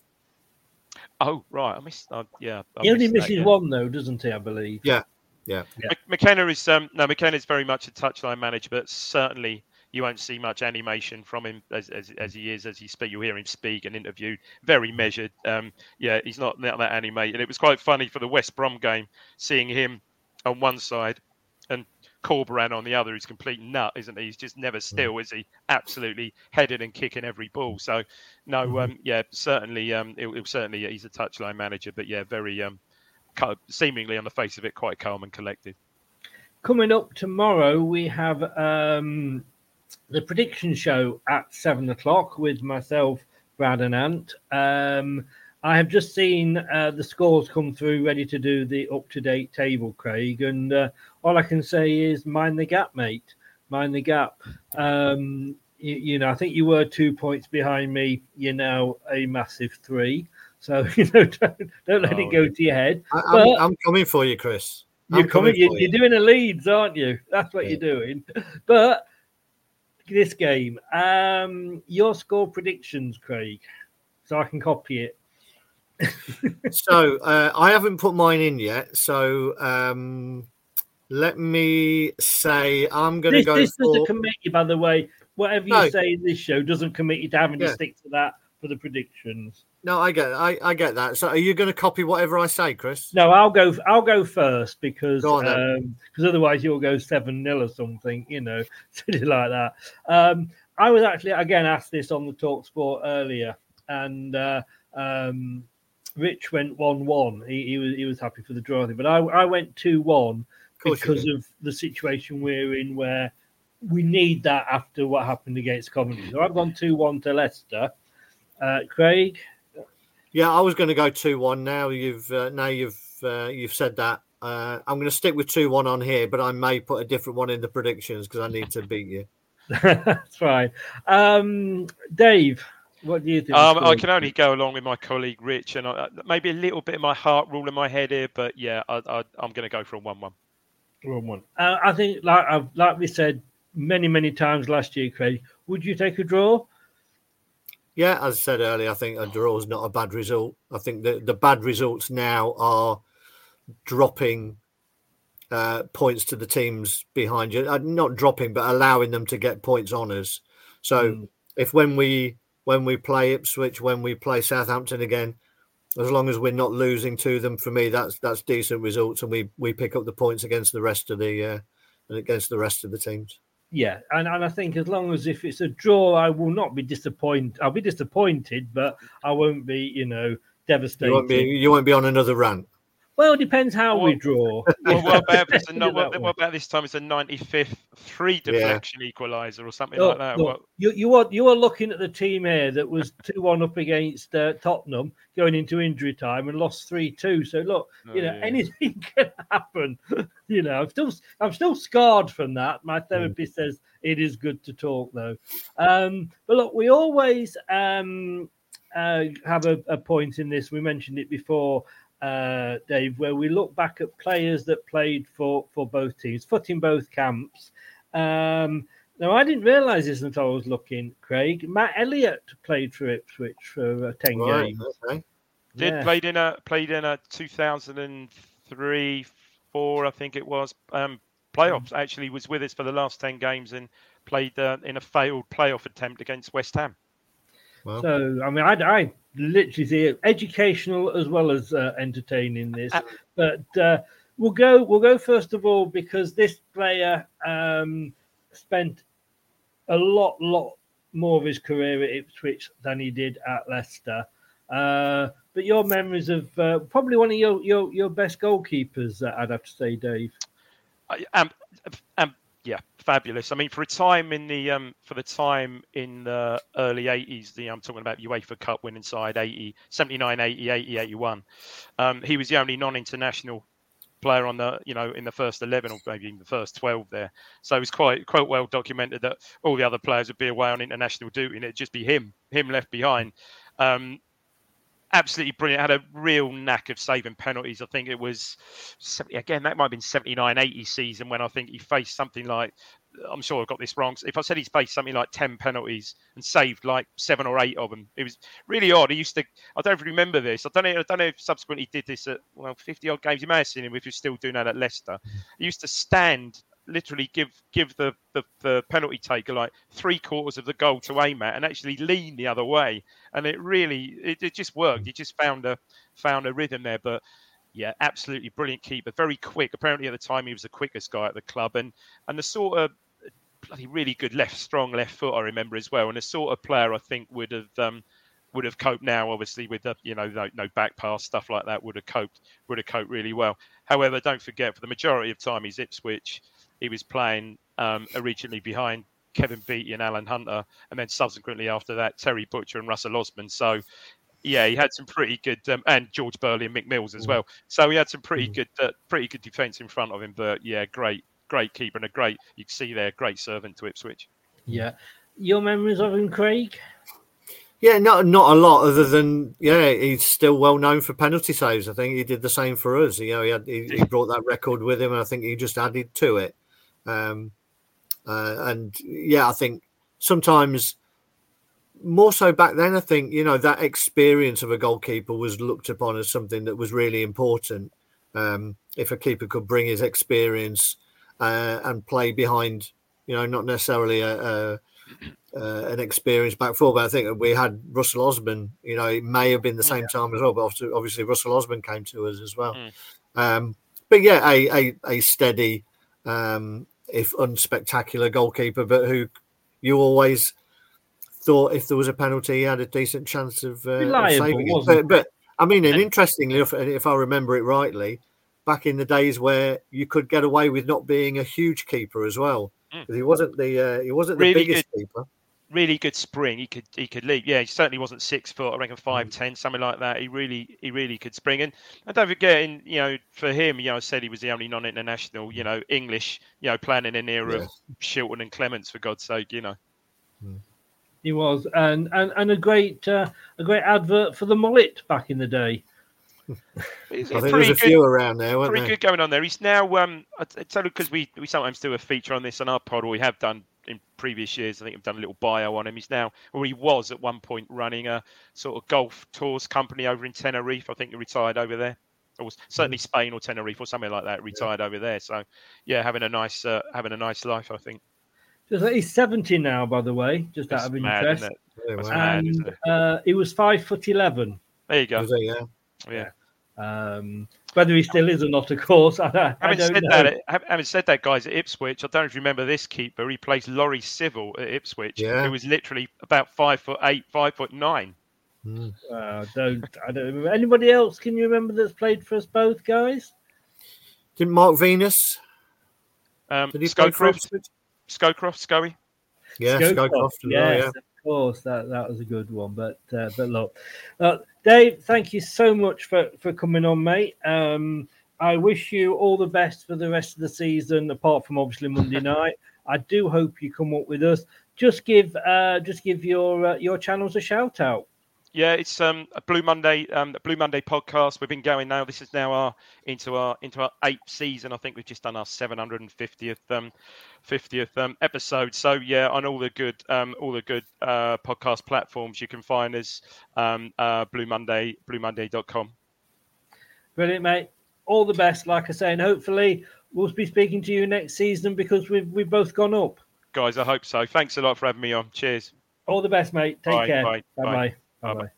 Oh right, I missed. Uh, yeah, I he only missed misses that, yeah. one though, doesn't he? I believe. Yeah, yeah. yeah. McKenna is um no McKenna is very much a touchline manager, but certainly you won't see much animation from him as as, as he is as he speak. You'll hear him speak and interview. Very measured. Um, yeah, he's not, not that animated. It was quite funny for the West Brom game, seeing him on one side and Corberan on the other. He's complete nut, isn't he? He's just never still, is he? Absolutely headed and kicking every ball. So, no, um, yeah, certainly, um, it, it certainly he's a touchline manager, but yeah, very um, seemingly on the face of it, quite calm and collected. Coming up tomorrow, we have um, the prediction show at seven o'clock with myself, Brad, and Ant. Um, I have just seen uh, the scores come through, ready to do the up-to-date table, Craig. And uh, all I can say is mind the gap, mate. Mind the gap. Um, you, you know, I think you were two points behind me. You're now a massive three. So, you know, don't, don't let oh, it go to your head. I, but I'm, I'm coming for you, Chris. I'm you're coming. coming You're, you. you're doing a Leeds, aren't you? That's what yeah. you're doing. But this game, um, your score predictions, Craig, so I can copy it. so uh, I haven't put mine in yet. So um, let me say I'm going to go. This for... doesn't commit you, by the way. Whatever you no. say in this show doesn't commit you to having yeah. to stick to that for the predictions. No, I get, I, I get that. So, are you going to copy whatever I say, Chris? No, I'll go. I'll go first because Go on, um, because otherwise you'll go seven nil or something, you know, something like that. Um, I was actually again asked this on the Talk Sport earlier, and uh, um, Rich went one one. He, he was he was happy for the draw, but I I went two one because of the situation we're in, where we need that after what happened against Coventry. So I've gone two one to Leicester. Uh, Craig. Yeah, I was going to go two one. Now you've uh, now you've uh, you've said that. Uh, I'm going to stick with two one on here, but I may put a different one in the predictions because I need to beat you. That's fine. Um, Dave, what do you think? Um, I can only go along with my colleague Rich, and I, maybe a little bit of my heart rule in my head here, but yeah, I, I, I'm going to go for a one one. one one. Uh, I think, like I've, like we said many many times last year, Craig, would you take a draw? Yeah, as I said earlier, I think a draw is not a bad result. I think the, the bad results now are dropping uh, points to the teams behind you. Uh, not dropping, but allowing them to get points on us. So mm. if when we when we play Ipswich, when we play Southampton again, as long as we're not losing to them, for me, that's that's decent results, and we, we pick up the points against the rest of the uh, against the rest of the teams. Yeah, and, and I think as long as if it's a draw, I will not be disappointed. I'll be disappointed, but I won't be, you know, devastated. You won't be, you won't be on another rant. Well, it depends how well, we draw. Well, what about, it's a, what, what about this time? It's a ninety-fifth free deflection yeah. equaliser or something look, like that. Look, what? You you are you are looking at the team here that was two one up against uh, Tottenham going into injury time and lost three two. So look, oh, you know, yeah. anything can happen. You know, I'm still I'm still scarred from that. My therapist mm. says it is good to talk though. Um, but look, we always um, uh, have a, a point in this. We mentioned it before. Uh, Dave, where we look back at players that played for, for both teams, foot in both camps. Um, now, I didn't realise this until I was looking, Craig. Matt Elliott played for Ipswich for uh, ten right, games. Okay. Did yeah. played in a played in a two thousand three, four, I think it was. Um, playoffs actually was with us for the last ten games and played uh, in a failed playoff attempt against West Ham. Wow. So, I mean, I, I literally see it educational as well as uh, entertaining this. Uh, but uh, we'll go. We'll go first of all because this player um, spent a lot, lot more of his career at Ipswich than he did at Leicester. Uh, but your memories of uh, probably one of your, your, your best goalkeepers, uh, I'd have to say, Dave. Um, um, yeah, fabulous. I mean, for a time in the um, for the time in the early eighties, the I'm talking about UEFA Cup winning side, eighty, seventy-nine, eighty, eighty, eighty-one. Um, he was the only non-international player on the, you know, in the first eleven or maybe even the first twelve there. So it was quite quite well documented that all the other players would be away on international duty and it'd just be him, him left behind. Um, Absolutely brilliant. Had a real knack of saving penalties. I think it was, again, that might have been seventy-nine eighty season when I think he faced something like, I'm sure I got this wrong. If I said he's faced something like ten penalties and saved like seven or eight of them, it was really odd. He used to, I don't remember this. I don't know, I don't know if subsequently he did this at, well, fifty odd games. You may have seen him if you're still doing that at Leicester. He used to stand, literally give give the, the, the penalty taker like three quarters of the goal to aim at and actually lean the other way. And it really, it, it just worked. He just found a found a rhythm there. But yeah, absolutely brilliant keeper, very quick. Apparently at the time he was the quickest guy at the club, and and the sort of bloody really good left, strong left foot I remember as well. And the sort of player I think would have um, would have coped now, obviously with the, you know, no, no back pass, stuff like that, would have coped would have coped really well. However, don't forget, for the majority of time he's Ipswich, he was playing um, originally behind Kevin Beattie and Alan Hunter, and then subsequently after that, Terry Butcher and Russell Osman. So, yeah, he had some pretty good, um, and George Burley and Mick Mills as well. So he had some pretty good, uh, pretty good defence in front of him. But yeah, great, great keeper and a great, you can see there, great servant to Ipswich. Yeah, your memories of him, Craig? Yeah, not not a lot other than, yeah, he's still well known for penalty saves. I think he did the same for us. You know, he had he, he brought that record with him, and I think he just added to it. Um, uh, and yeah, I think sometimes more so back then, I think, you know, that experience of a goalkeeper was looked upon as something that was really important. Um, if a keeper could bring his experience uh, and play behind, you know, not necessarily a, a, uh, an experienced back four. But I think we had Russell Osborne. You know, it may have been the same time as well, but obviously, obviously Russell Osborne came to us as well. Mm. Um, but yeah, a a, a steady, um, if unspectacular goalkeeper, but who you always thought if there was a penalty, he had a decent chance of, uh, of saving it. But, but I mean, and interestingly, if, if I remember it rightly, back in the days where you could get away with not being a huge keeper as well, because mm. he wasn't the uh, he wasn't the really biggest good, keeper. Really good spring. He could he could leap. Yeah, he certainly wasn't six foot. I reckon five mm. ten, something like that. He really he really could spring. And and don't forget, in you know, for him, you know, I said he was the only non-international, you know, English, you know, playing in an era yeah. of Shilton and Clements, for God's sake, you know. Mm. He was, and and, and a great uh, a great advert for the mullet back in the day. He's I think there's a few good, around there, weren't pretty there? good going on there. He's now, um, I tell you, because we, we sometimes do a feature on this on our pod, or we have done in previous years. I think we've done a little bio on him. He's now, or he was at one point, running a sort of golf tours company over in Tenerife. I think he retired over there, or certainly mm. Spain or Tenerife or something like that. Retired yeah. over there. So, yeah, having a nice uh, having a nice life, I think. He's seventy now, by the way, just That's out of mad, interest. That's and mad, uh, he was five foot eleven. There you go. It, yeah. Yeah. Um, whether he still is or not, of course, I, I having don't said know. That, having said that, guys, at Ipswich, I don't know if you remember this keeper. He plays Laurie Civil at Ipswich, yeah. who was literally about five foot eight, five foot nine. Mm. Uh, don't I don't remember. Anybody else? Can you remember that's played for us both, guys? Didn't Mark Venus? Um, Did he Scowcroft? Scowcroft, Scoey. Yeah, Scowcroft. Yes, well, yeah. Of course, that, that was a good one. But uh, but look, uh, Dave, thank you so much for, for coming on, mate. Um, I wish you all the best for the rest of the season, apart from obviously Monday night. I do hope you come up with us. Just give uh, just give your uh, your channels a shout out. Yeah, it's um, a Blue Monday, um, a Blue Monday podcast. We've been going now. This is now our into our into our eighth season. I think we've just done our seven hundred fiftieth um, fiftieth um, episode. So yeah, on all the good um, all the good uh, podcast platforms, you can find us um, uh, Blue Monday, blue monday dot com. Brilliant, mate. All the best, like I say, and hopefully we'll be speaking to you next season because we've we've both gone up. Guys, I hope so. Thanks a lot for having me on. Cheers. All the best, mate. Take bye, care. Bye. Bye. Bye. Bye. Bye.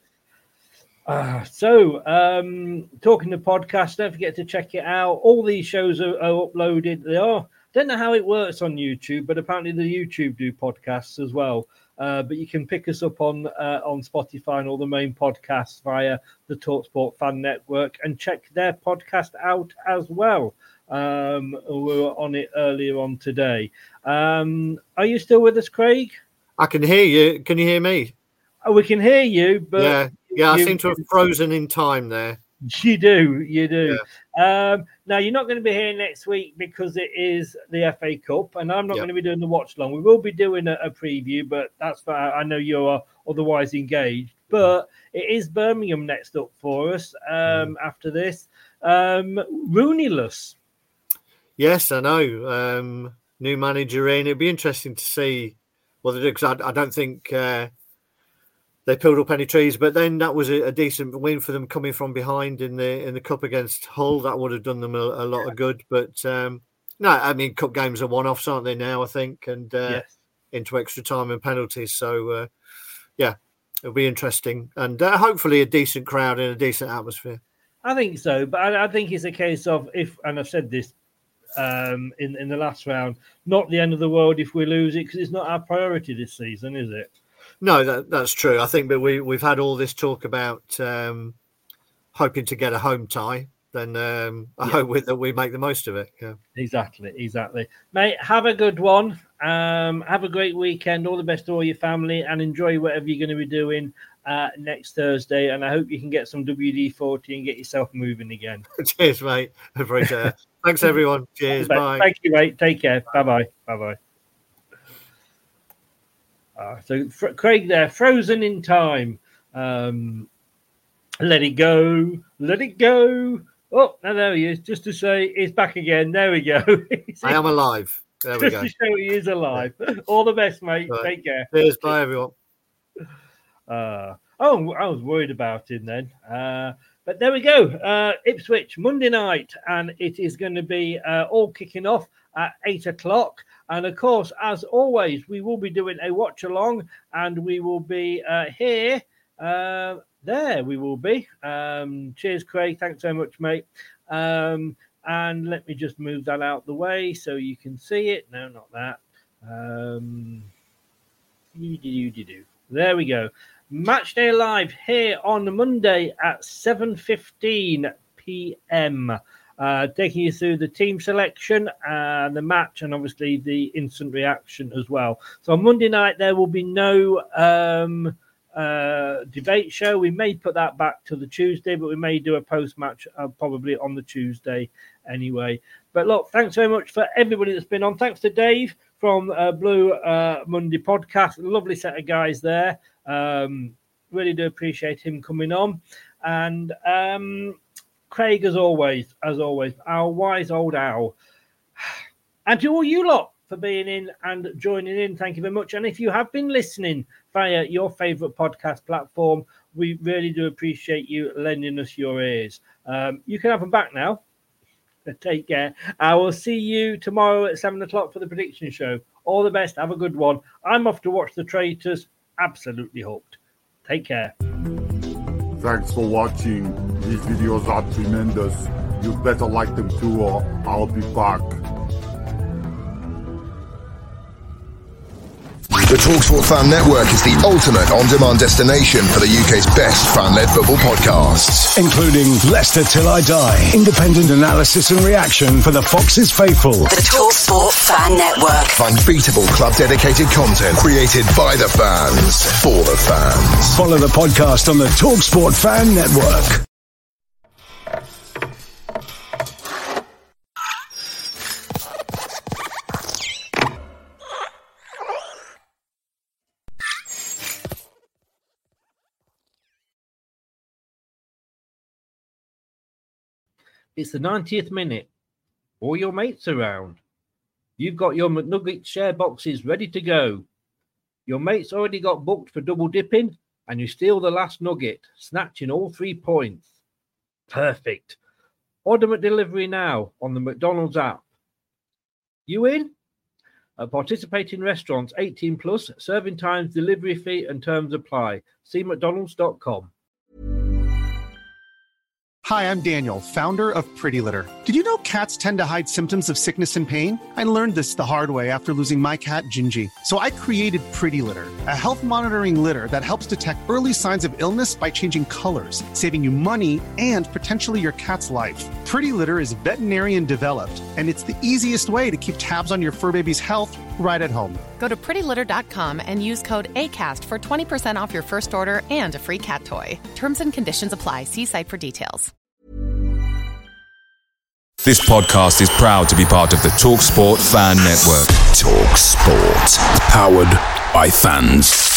Uh, so, um, talking to podcast, don't forget to check it out. All these shows are, are uploaded. They are. Don't know how it works on YouTube, but apparently the YouTube do podcasts as well. Uh, but you can pick us up on uh, on Spotify and all the main podcasts via the TalkSport Fan Network, and check their podcast out as well. Um, we were on it earlier on today. Um, are you still with us, Craig? I can hear you. Can you hear me? Oh, we can hear you, but yeah, yeah, you, I seem to have frozen in time there. You do, you do. Yeah. Um, now you're not going to be here next week because it is the F A Cup, and I'm not yep. going to be doing the watch long. We will be doing a, a preview, but that's for, I know you are otherwise engaged. But it is Birmingham next up for us. Um, mm. After this, um, Rooney-less. Yes, I know. Um, new manager in. It'd be interesting to see what they do, because I, I don't think. Uh, They pulled up any trees, but then that was a, a decent win for them coming from behind in the in the cup against Hull. That would have done them a, a lot of good. But um, no, I mean, cup games are one-offs, aren't they now? I think, and uh, yes. into extra time and penalties. So uh, yeah, it'll be interesting, and uh, hopefully a decent crowd and a decent atmosphere. I think so, but I, I think it's a case of if, and I've said this um, in in the last round, not the end of the world if we lose it, because it's not our priority this season, is it? No, that, that's true. I think that we, we've had all this talk about um, hoping to get a home tie. Then um, I yeah. hope that we make the most of it. Yeah. Exactly, exactly. Mate, have a good one. Um, have a great weekend. All the best to all your family, and enjoy whatever you're going to be doing uh, next Thursday. And I hope you can get some W D forty and get yourself moving again. Cheers, mate. I appreciate it. Thanks, everyone. Cheers. Bye. Thank you, mate. Take care. Bye-bye. Bye-bye. Uh, so Fr- Craig there, frozen in time. Um, let it go, let it go. Oh, no, there he is. Just to say, he's back again. There we go. I am alive. There we Just go. to show he is alive. All the best, mate. Right. Take care. Cheers. Bye, everyone. Uh, oh, I was worried about him then. Uh, but there we go. Uh, Ipswich, Monday night. And it is going to be uh, all kicking off at eight o'clock. And of course, as always, we will be doing a watch along, and we will be uh, here. Uh, there we will be. Um, cheers, Craig. Thanks so much, mate. Um, and let me just move that out the way so you can see it. No, not that. Um, there we go. Matchday Live here on Monday at seven fifteen p.m. Uh, taking you through the team selection and the match, and obviously the instant reaction as well. So on Monday night there will be no um, uh, debate show. We may put that back to the Tuesday, but we may do a post-match uh, probably on the Tuesday anyway. But look, thanks very much for everybody that's been on. Thanks to Dave from uh, Blue uh, Monday Podcast. Lovely set of guys there. Um, really do appreciate him coming on. And um, Craig, as always, as always, our wise old owl. And to all you lot for being in and joining in, thank you very much. And if you have been listening via your favourite podcast platform, we really do appreciate you lending us your ears. Um, you can have them back now. Take care. I will see you tomorrow at seven o'clock for the prediction show. All the best. Have a good one. I'm off to watch The Traitors. Absolutely hooked. Take care. Thanks for watching. These videos are tremendous. You better like them too, or I'll be back. The TalkSport Fan Network is the ultimate on-demand destination for the U K's best fan-led football podcasts, including Leicester Till I Die, independent analysis and reaction for the Foxes faithful. The TalkSport Fan Network. Unbeatable club-dedicated content created by the fans, for the fans. Follow the podcast on the TalkSport Fan Network. It's the ninetieth minute. All your mates around. You've got your McNugget share boxes ready to go. Your mate's already got booked for double dipping, and you steal the last nugget, snatching all three points. Perfect. Order McDelivery now on the McDonald's app. You in? At participating restaurants, eighteen plus, serving times, delivery fee and terms apply. See mcdonalds dot com. Hi, I'm Daniel, founder of Pretty Litter. Did you know cats tend to hide symptoms of sickness and pain? I learned this the hard way after losing my cat, Gingy. So I created Pretty Litter, a health monitoring litter that helps detect early signs of illness by changing colors, saving you money and potentially your cat's life. Pretty Litter is veterinarian developed, and it's the easiest way to keep tabs on your fur baby's health right at home. Go to pretty litter dot com and use code ACAST for twenty percent off your first order and a free cat toy. Terms and conditions apply. See site for details. This podcast is proud to be part of the TalkSport Fan Network. TalkSport. Powered by fans.